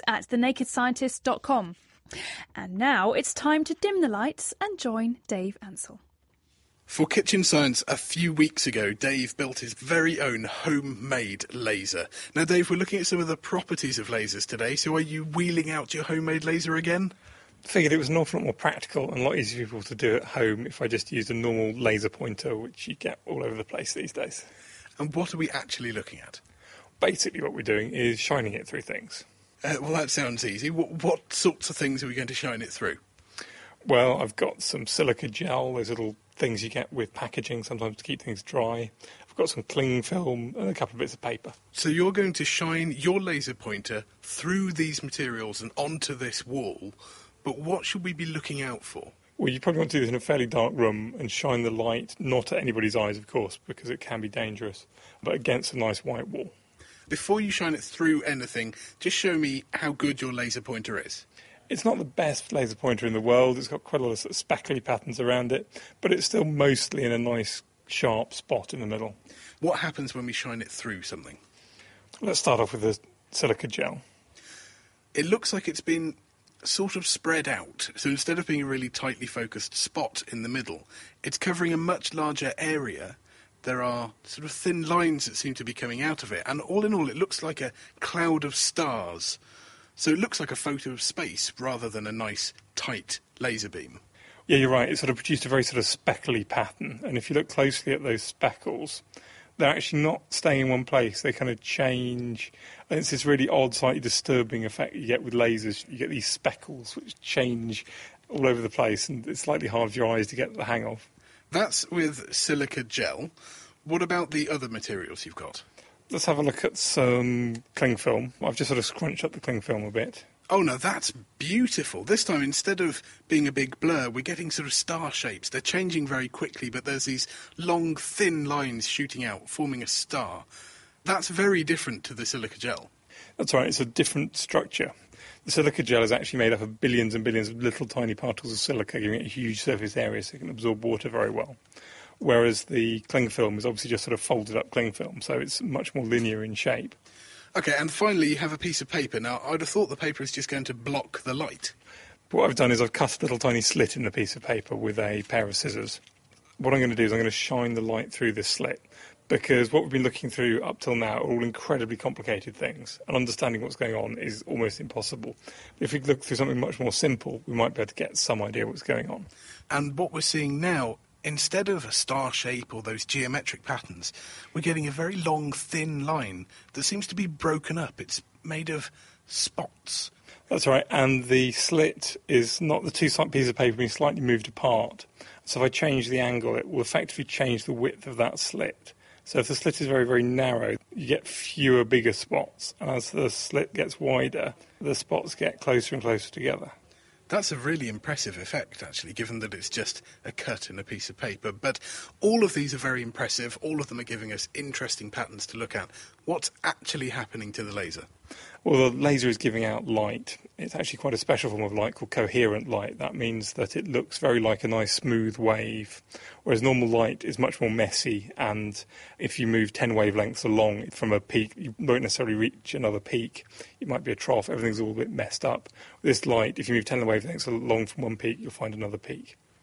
chris@thenakedscientist.com. And now it's time to dim the lights and join Dave Ansell. For Kitchen Science, a few weeks ago, Dave built his very own homemade laser. Now, Dave, we're looking at some of the properties of lasers today, so are you wheeling out your homemade laser again? Figured it was an awful lot more practical and a lot easier for people to do at home if I just used a normal laser pointer, which you get all over the place these days. And what are we actually looking at? Basically what we're doing is shining it through things. Well, that sounds easy. What sorts of things are we going to shine it through? Well, I've got some silica gel, those little things you get with packaging sometimes to keep things dry. I've got some cling film and a couple of bits of paper. So you're going to shine your laser pointer through these materials and onto this wall. But what should we be looking out for? Well, you probably want to do this in a fairly dark room and shine the light, not at anybody's eyes, of course, because it can be dangerous, but against a nice white wall. Before you shine it through anything, just show me how good your laser pointer is. It's not the best laser pointer in the world. It's got quite a lot of sort of speckly patterns around it, but it's still mostly in a nice, sharp spot in the middle. What happens when we shine it through something? Let's start off with the silica gel. It looks like it's been sort of spread out. So instead of being a really tightly focused spot in the middle, it's covering a much larger area. There are sort of thin lines that seem to be coming out of it, and all in all it looks like a cloud of stars. So it looks like a photo of space rather than a nice tight laser beam. Yeah, you're right. It sort of produced a very sort of speckly pattern, and if you look closely at those speckles, they're actually not staying in one place. They kind of change. And it's this really odd, slightly disturbing effect you get with lasers. You get these speckles which change all over the place, and it's slightly hard for your eyes to get the hang of. That's with silica gel. What about the other materials you've got? Let's have a look at some cling film. I've just sort of scrunched up the cling film a bit. Oh no, that's beautiful. This time, instead of being a big blur, we're getting sort of star shapes. They're changing very quickly, but there's these long, thin lines shooting out, forming a star. That's very different to the silica gel. That's right, it's a different structure. The silica gel is actually made up of billions and billions of little tiny particles of silica, giving it a huge surface area so it can absorb water very well. Whereas the cling film is obviously just sort of folded up cling film, so it's much more linear in shape. OK, and finally you have a piece of paper. Now, I'd have thought the paper is just going to block the light. But what I've done is I've cut a little tiny slit in the piece of paper with a pair of scissors. What I'm going to do is I'm going to shine the light through this slit, because what we've been looking through up till now are all incredibly complicated things, and understanding what's going on is almost impossible. But if we look through something much more simple, we might be able to get some idea what's going on. And what we're seeing now, instead of a star shape or those geometric patterns, we're getting a very long, thin line that seems to be broken up. It's made of spots. That's right, and the slit is not the two pieces of paper being slightly moved apart. So if I change the angle, it will effectively change the width of that slit. So if the slit is very, very narrow, you get fewer bigger spots. And as the slit gets wider, the spots get closer and closer together. That's a really impressive effect, actually, given that it's just a cut in a piece of paper. But all of these are very impressive. All of them are giving us interesting patterns to look at. What's actually happening to the laser? Well, the laser is giving out light. It's actually quite a special form of light called coherent light. That means that it looks very like a nice smooth wave, whereas normal light is much more messy, and if you move 10 wavelengths along from a peak, you won't necessarily reach another peak. It might be a trough. Everything's all a bit messed up. With this light, if you move 10 wavelengths along from one peak, you'll find another peak.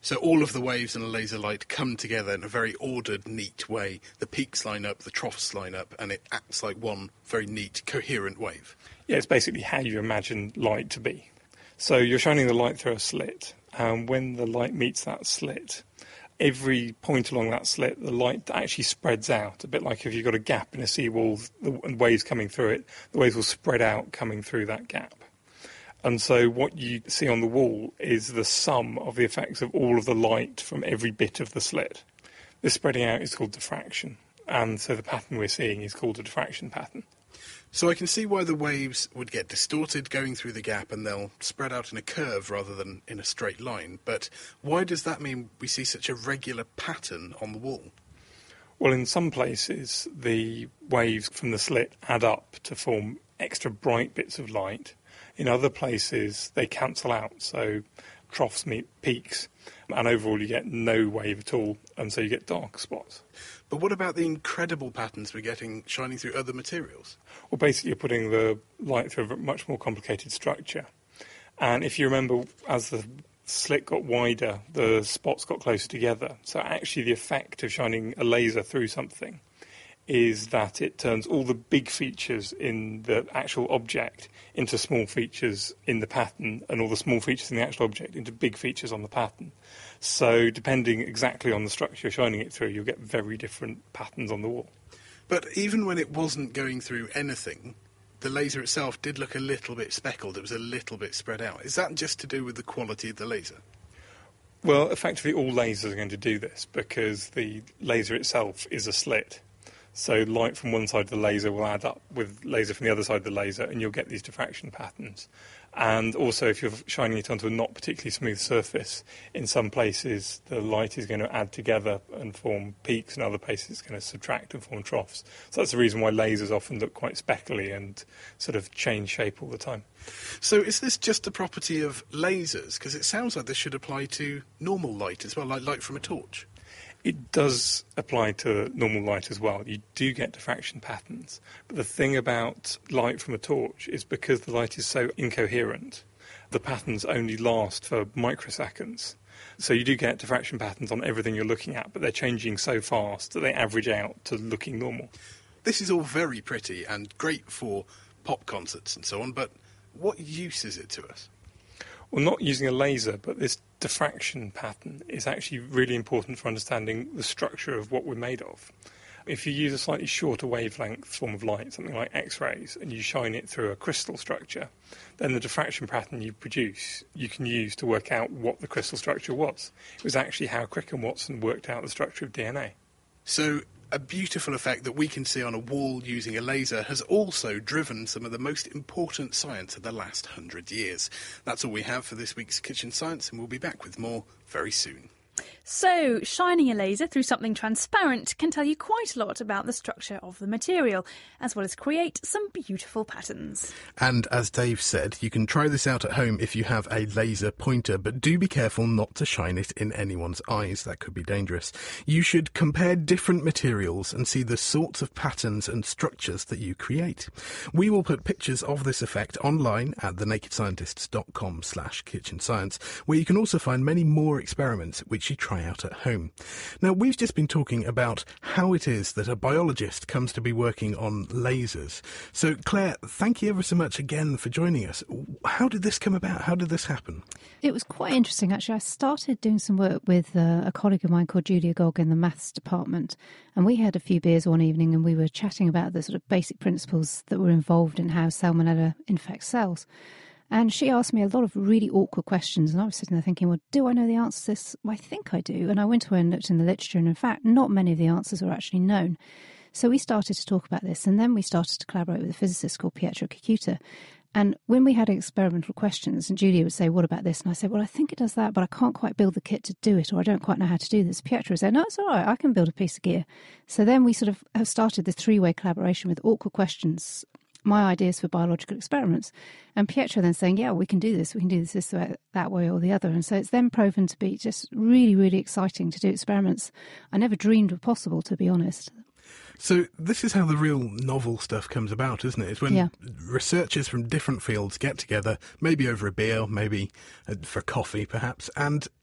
So all of the waves in a laser light come together in a very ordered, neat way. The peaks line up, the troughs line up, and it acts like one very neat, coherent wave. Yeah, it's basically how you imagine light to be. So you're shining the light through a slit, and when the light meets that slit, every point along that slit, the light actually spreads out, a bit like if you've got a gap in a seawall and waves coming through it, the waves will spread out coming through that gap. And so what you see on the wall is the sum of the effects of all of the light from every bit of the slit. This spreading out is called diffraction, and so the pattern we're seeing is called a diffraction pattern. So I can see why the waves would get distorted going through the gap and they'll spread out in a curve rather than in a straight line. But why does that mean we see such a regular pattern on the wall? Well, in some places, the waves from the slit add up to form extra bright bits of light. In other places, they cancel out, so troughs meet peaks, and overall you get no wave at all, and so you get dark spots. But what about the incredible patterns we're getting shining through other materials? Well, basically you're putting the light through a much more complicated structure. And if you remember, as the slit got wider, the spots got closer together. So actually the effect of shining a laser through something is that it turns all the big features in the actual object into small features in the pattern, and all the small features in the actual object into big features on the pattern. So depending exactly on the structure you're shining it through, you'll get very different patterns on the wall. But even when it wasn't going through anything, the laser itself did look a little bit speckled. It was a little bit spread out. Is that just to do with the quality of the laser? Well, effectively all lasers are going to do this because the laser itself is a slit. So light from one side of the laser will add up with laser from the other side of the laser, and you'll get these diffraction patterns. And also, if you're shining it onto a not particularly smooth surface, in some places the light is going to add together and form peaks, and other places it's going to subtract and form troughs. So that's the reason why lasers often look quite speckly and sort of change shape all the time. So is this just a property of lasers? Because it sounds like this should apply to normal light as well, like light from a torch. It does apply to normal light as well. You do get diffraction patterns. But the thing about light from a torch is because the light is so incoherent, the patterns only last for microseconds. So you do get diffraction patterns on everything you're looking at, but they're changing so fast that they average out to looking normal. This is all very pretty and great for pop concerts and so on, but what use is it to us? Well, not using a laser, but this diffraction pattern is actually really important for understanding the structure of what we're made of. If you use a slightly shorter wavelength form of light, something like X-rays, and you shine it through a crystal structure, then the diffraction pattern you produce, you can use to work out what the crystal structure was. It was actually how Crick and Watson worked out the structure of DNA. So a beautiful effect that we can see on a wall using a laser has also driven some of the most important science of the last 100 years. That's all we have for this week's Kitchen Science, and we'll be back with more very soon. So, shining a laser through something transparent can tell you quite a lot about the structure of the material, as well as create some beautiful patterns. And as Dave said, you can try this out at home if you have a laser pointer, but do be careful not to shine it in anyone's eyes. That could be dangerous. You should compare different materials and see the sorts of patterns and structures that you create. We will put pictures of this effect online at thenakedscientists.com/kitchenscience, where you can also find many more experiments which you try out at home. Now, we've just been talking about how it is that a biologist comes to be working on lasers. So, Claire, thank you ever so much again for joining us. How did this come about? How did this happen? It was quite interesting, actually. I started doing some work with a colleague of mine called Julia Gogg in the maths department, and we had a few beers one evening and we were chatting about the sort of basic principles that were involved in how Salmonella infects cells. And she asked me a lot of really awkward questions, and I was sitting there thinking, well, do I know the answer to this? Well, I think I do. And I went away and looked in the literature, and in fact, not many of the answers were actually known. So we started to talk about this, and then we started to collaborate with a physicist called Pietro Cacuta. And when we had experimental questions, and Julia would say, what about this? And I said, well, I think it does that, but I can't quite build the kit to do it, or I don't quite know how to do this. Pietro would say, no, it's all right, I can build a piece of gear. So then we sort of have started this three-way collaboration with awkward questions, my ideas for biological experiments, and Pietro then saying, yeah, we can do this way, that way or the other. And so it's then proven to be just really, really exciting to do experiments I never dreamed were possible, to be honest. So this is how the real novel stuff comes about, isn't it? It's when researchers from different fields get together, maybe over a beer, maybe for coffee perhaps, and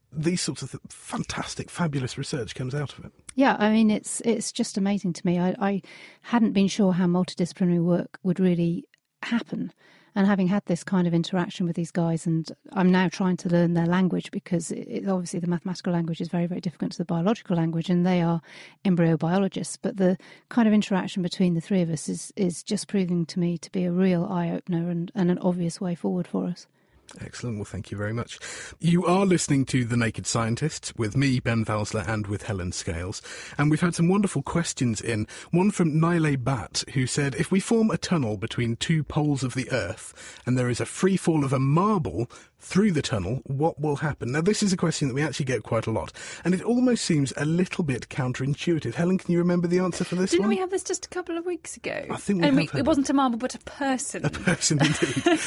these sorts of fantastic, fabulous research comes out of it. Yeah, I mean, it's just amazing to me. I hadn't been sure how multidisciplinary work would really happen. And having had this kind of interaction with these guys, and I'm now trying to learn their language, because obviously the mathematical language is very, very different to the biological language, and they are embryobiologists. But the kind of interaction between the three of us is just proving to me to be a real eye-opener and an obvious way forward for us. Excellent. Well, thank you very much. You are listening to The Naked Scientist with me, Ben Valsler, and with Helen Scales. And we've had some wonderful questions in. One from Nile Bat, who said, if we form a tunnel between two poles of the Earth and there is a free fall of a marble through the tunnel, what will happen? Now, this is a question that we actually get quite a lot, and it almost seems a little bit counterintuitive. Helen, can you remember the answer for this one? Didn't we have this just a couple of weeks ago? I think we have. It wasn't a marble, but a person. A person, indeed.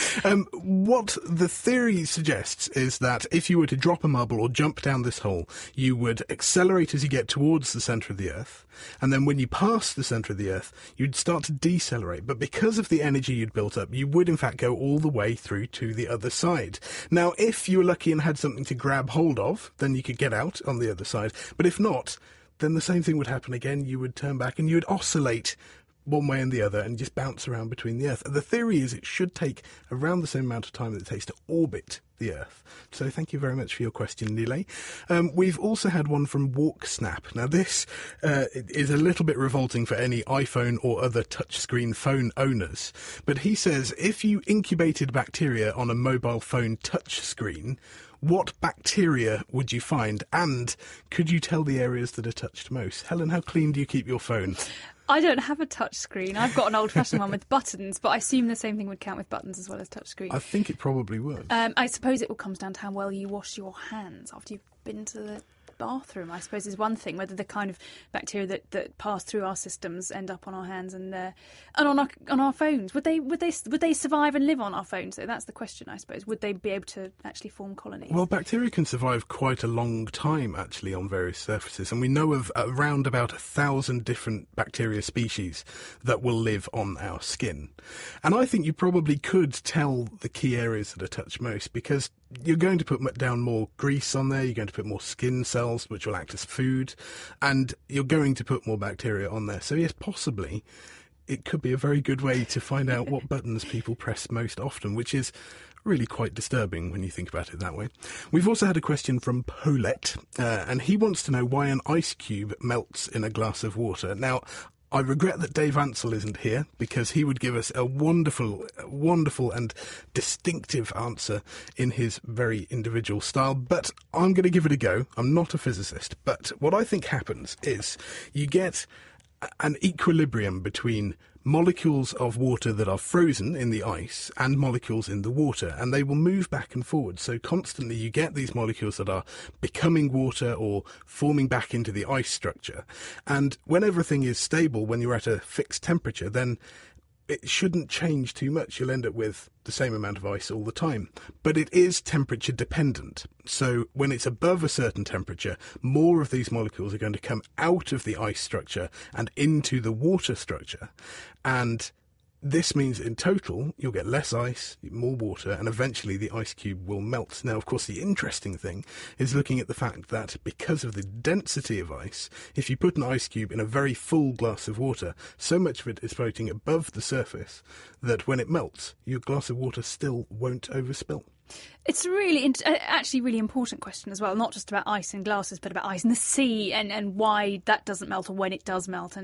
What the theory suggests is that if you were to drop a marble or jump down this hole, you would accelerate as you get towards the centre of the Earth, and then when you pass the centre of the Earth, you'd start to decelerate. But because of the energy you'd built up, you would in fact go all the way through to the other side. Now, if you were lucky and had something to grab hold of, then you could get out on the other side. But if not, then the same thing would happen again. You would turn back and you would oscillate one way and the other and just bounce around between the Earth. The theory is it should take around the same amount of time that it takes to orbit the Earth. So thank you very much for your question, Nile. We've also had one from WalkSnap. Now this is a little bit revolting for any iPhone or other touchscreen phone owners, but he says if you incubated bacteria on a mobile phone touchscreen, what bacteria would you find, and could you tell the areas that are touched most? Helen, how clean do you keep your phone? I don't have a touch screen. I've got an old-fashioned one with buttons, but I assume the same thing would count with buttons as well as touch screen. I think it probably would. I suppose it all comes down to how well you wash your hands after you've been to the bathroom, I suppose, is one thing. Whether the kind of bacteria that pass through our systems end up on our hands and on our phones. Would they survive and live on our phones? So that's the question, I suppose. Would they be able to actually form colonies? Well, bacteria can survive quite a long time, actually, on various surfaces, and we know of around about 1,000 different bacteria species that will live on our skin. And I think you probably could tell the key areas that are touched most, because you're going to put down more grease on there, you're going to put more skin cells, which will act as food, and you're going to put more bacteria on there. So yes, possibly, it could be a very good way to find out what buttons people press most often, which is really quite disturbing when you think about it that way. We've also had a question from Paulette, and he wants to know why an ice cube melts in a glass of water. Now, I regret that Dave Ansell isn't here, because he would give us a wonderful and distinctive answer in his very individual style, but I'm going to give it a go. I'm not a physicist, but what I think happens is you get an equilibrium between molecules of water that are frozen in the ice and molecules in the water, and they will move back and forward. So constantly you get these molecules that are becoming water or forming back into the ice structure. And when everything is stable, when you're at a fixed temperature, then it shouldn't change too much. You'll end up with the same amount of ice all the time. But it is temperature dependent. So when it's above a certain temperature, more of these molecules are going to come out of the ice structure and into the water structure. And this means in total, you'll get less ice, more water, and eventually the ice cube will melt. Now, of course, the interesting thing is looking at the fact that because of the density of ice, if you put an ice cube in a very full glass of water, so much of it is floating above the surface that when it melts, your glass of water still won't overspill. It's really, actually really important question as well, not just about ice in glasses, but about ice in the sea and why that doesn't melt or when it does melt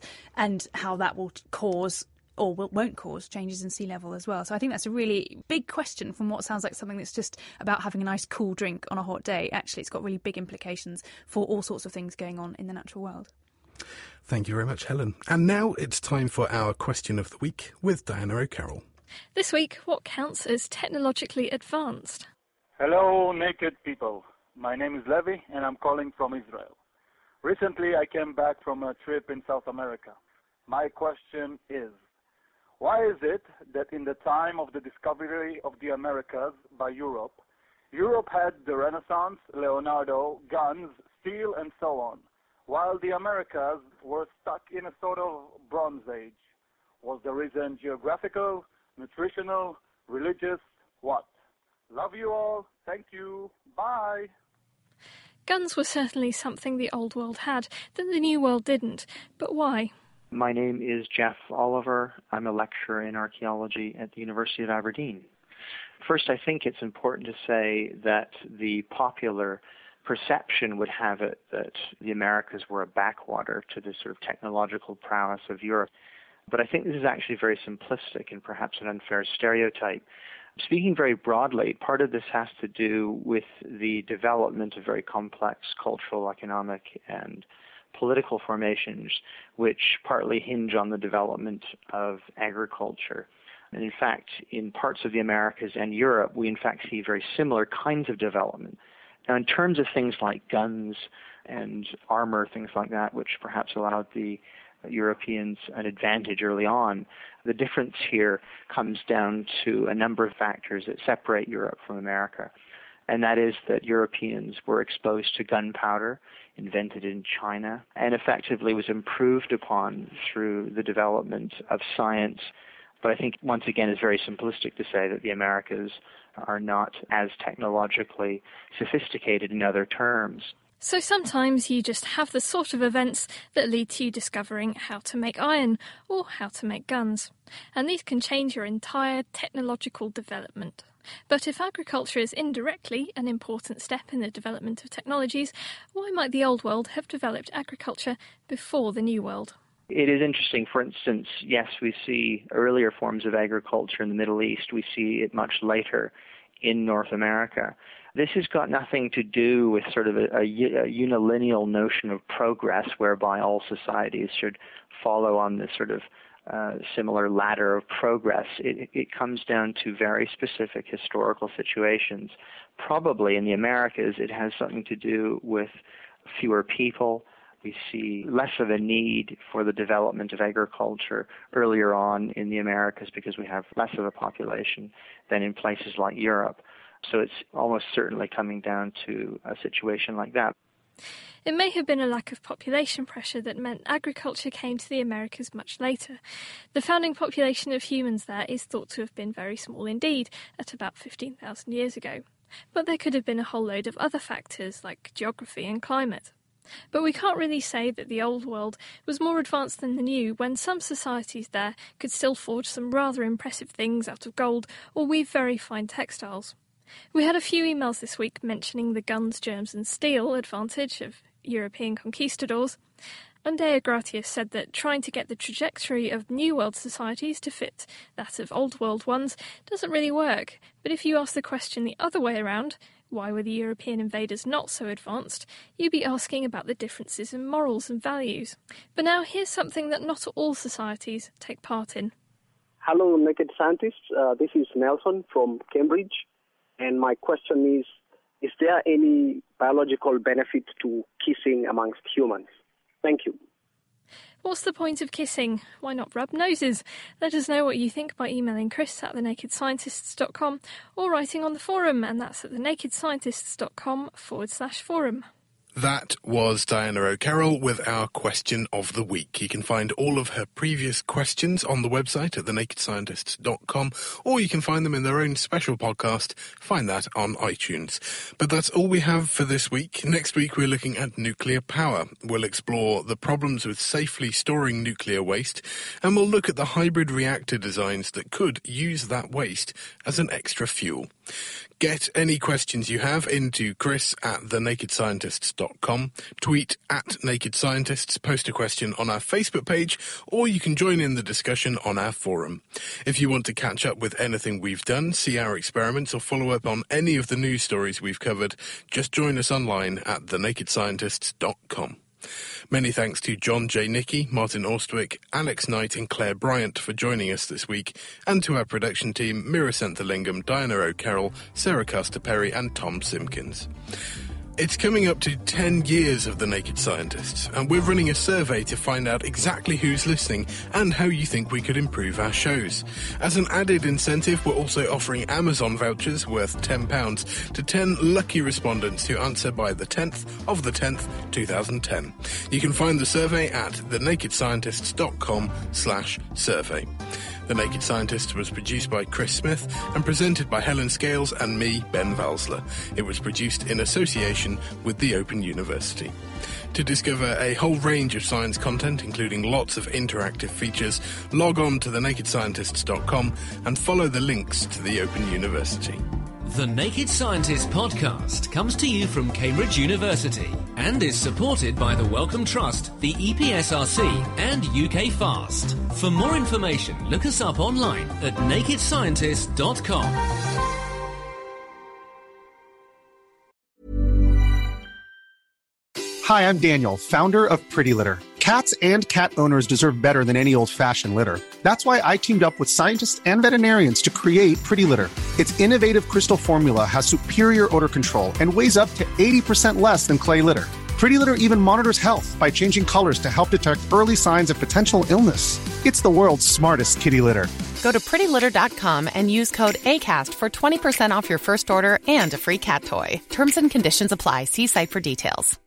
and how that will cause or won't cause changes in sea level as well. So I think that's a really big question from what sounds like something that's just about having a nice cool drink on a hot day. Actually, it's got really big implications for all sorts of things going on in the natural world. Thank you very much, Helen. And now it's time for our question of the week with Diana O'Carroll. This week, what counts as technologically advanced? Hello, naked people. My name is Levi, and I'm calling from Israel. Recently, I came back from a trip in South America. My question is, why is it that in the time of the discovery of the Americas by Europe had the Renaissance, Leonardo, guns, steel, and so on, while the Americas were stuck in a sort of Bronze Age? Was the reason geographical, nutritional, religious, what? Love you all. Thank you. Bye. Guns were certainly something the Old World had that the New World didn't. But why? My name is Jeff Oliver. I'm a lecturer in archaeology at the University of Aberdeen. First, I think it's important to say that the popular perception would have it that the Americas were a backwater to the sort of technological prowess of Europe. But I think this is actually very simplistic and perhaps an unfair stereotype. Speaking very broadly, part of this has to do with the development of very complex cultural, economic, and political formations, which partly hinge on the development of agriculture. And in fact, in parts of the Americas and Europe, we in fact see very similar kinds of development. Now, in terms of things like guns and armor, things like that, which perhaps allowed the Europeans an advantage early on, the difference here comes down to a number of factors that separate Europe from America. And that is that Europeans were exposed to gunpowder, invented in China, and effectively was improved upon through the development of science. But I think, once again, it's very simplistic to say that the Americas are not as technologically sophisticated in other terms. So sometimes you just have the sort of events that lead to you discovering how to make iron or how to make guns. And these can change your entire technological development. But if agriculture is indirectly an important step in the development of technologies, why might the Old World have developed agriculture before the New World? It is interesting. For instance, yes, we see earlier forms of agriculture in the Middle East. We see it much later in North America. This has got nothing to do with sort of a unilineal notion of progress whereby all societies should follow on this sort of similar ladder of progress. It comes down to very specific historical situations. Probably in the Americas, it has something to do with fewer people. We see less of a need for the development of agriculture earlier on in the Americas because we have less of a population than in places like Europe. So it's almost certainly coming down to a situation like that. It may have been a lack of population pressure that meant agriculture came to the Americas much later. The founding population of humans there is thought to have been very small indeed, at about 15,000 years ago. But there could have been a whole load of other factors like geography and climate. But we can't really say that the Old World was more advanced than the New when some societies there could still forge some rather impressive things out of gold or weave very fine textiles. We had a few emails this week mentioning the guns, germs and steel advantage of European conquistadors. And Dea Gratius said that trying to get the trajectory of New World societies to fit that of Old World ones doesn't really work. But if you ask the question the other way around, why were the European invaders not so advanced, you'd be asking about the differences in morals and values. But now here's something that not all societies take part in. Hello, Naked Scientists. This is Nelson from Cambridge. And my question is there any biological benefit to kissing amongst humans? Thank you. What's the point of kissing? Why not rub noses? Let us know what you think by emailing chris@thenakedscientists.com or writing on the forum, and that's at thenakedscientists.com/forum. That was Diana O'Carroll with our question of the week. You can find all of her previous questions on the website at thenakedscientists.com, or you can find them in their own special podcast. Find that on iTunes. But that's all we have for this week. Next week, we're looking at nuclear power. We'll explore the problems with safely storing nuclear waste, and we'll look at the hybrid reactor designs that could use that waste as an extra fuel. Get any questions you have into chris@thenakedscientists.com, tweet @nakedscientists, post a question on our Facebook page, or you can join in the discussion on our forum. If you want to catch up with anything we've done, see our experiments, or follow up on any of the news stories we've covered, just join us online at thenakedscientists.com. Many thanks to John J. Nicky, Martin Orstwick, Alex Knight and Claire Bryant for joining us this week, and to our production team, Mira Senthalingam, Diana O'Carroll, Sarah Castor-Perry and Tom Simpkins. It's coming up to 10 years of The Naked Scientists, and we're running a survey to find out exactly who's listening and how you think we could improve our shows. As an added incentive, we're also offering Amazon vouchers worth £10 to 10 lucky respondents who answer by the 10th of the 10th, 2010. You can find the survey at thenakedscientists.com/survey. The Naked Scientist was produced by Chris Smith and presented by Helen Scales and me, Ben Valsler. It was produced in association with the Open University. To discover a whole range of science content, including lots of interactive features, log on to thenakedscientists.com and follow the links to the Open University. The Naked Scientist podcast comes to you from Cambridge University and is supported by the Wellcome Trust, the EPSRC and UK FAST. For more information, look us up online at nakedscientist.com. Hi, I'm Daniel, founder of Pretty Litter. Cats and cat owners deserve better than any old-fashioned litter. That's why I teamed up with scientists and veterinarians to create Pretty Litter. Its innovative crystal formula has superior odor control and weighs up to 80% less than clay litter. Pretty Litter even monitors health by changing colors to help detect early signs of potential illness. It's the world's smartest kitty litter. Go to prettylitter.com and use code ACAST for 20% off your first order and a free cat toy. Terms and conditions apply. See site for details.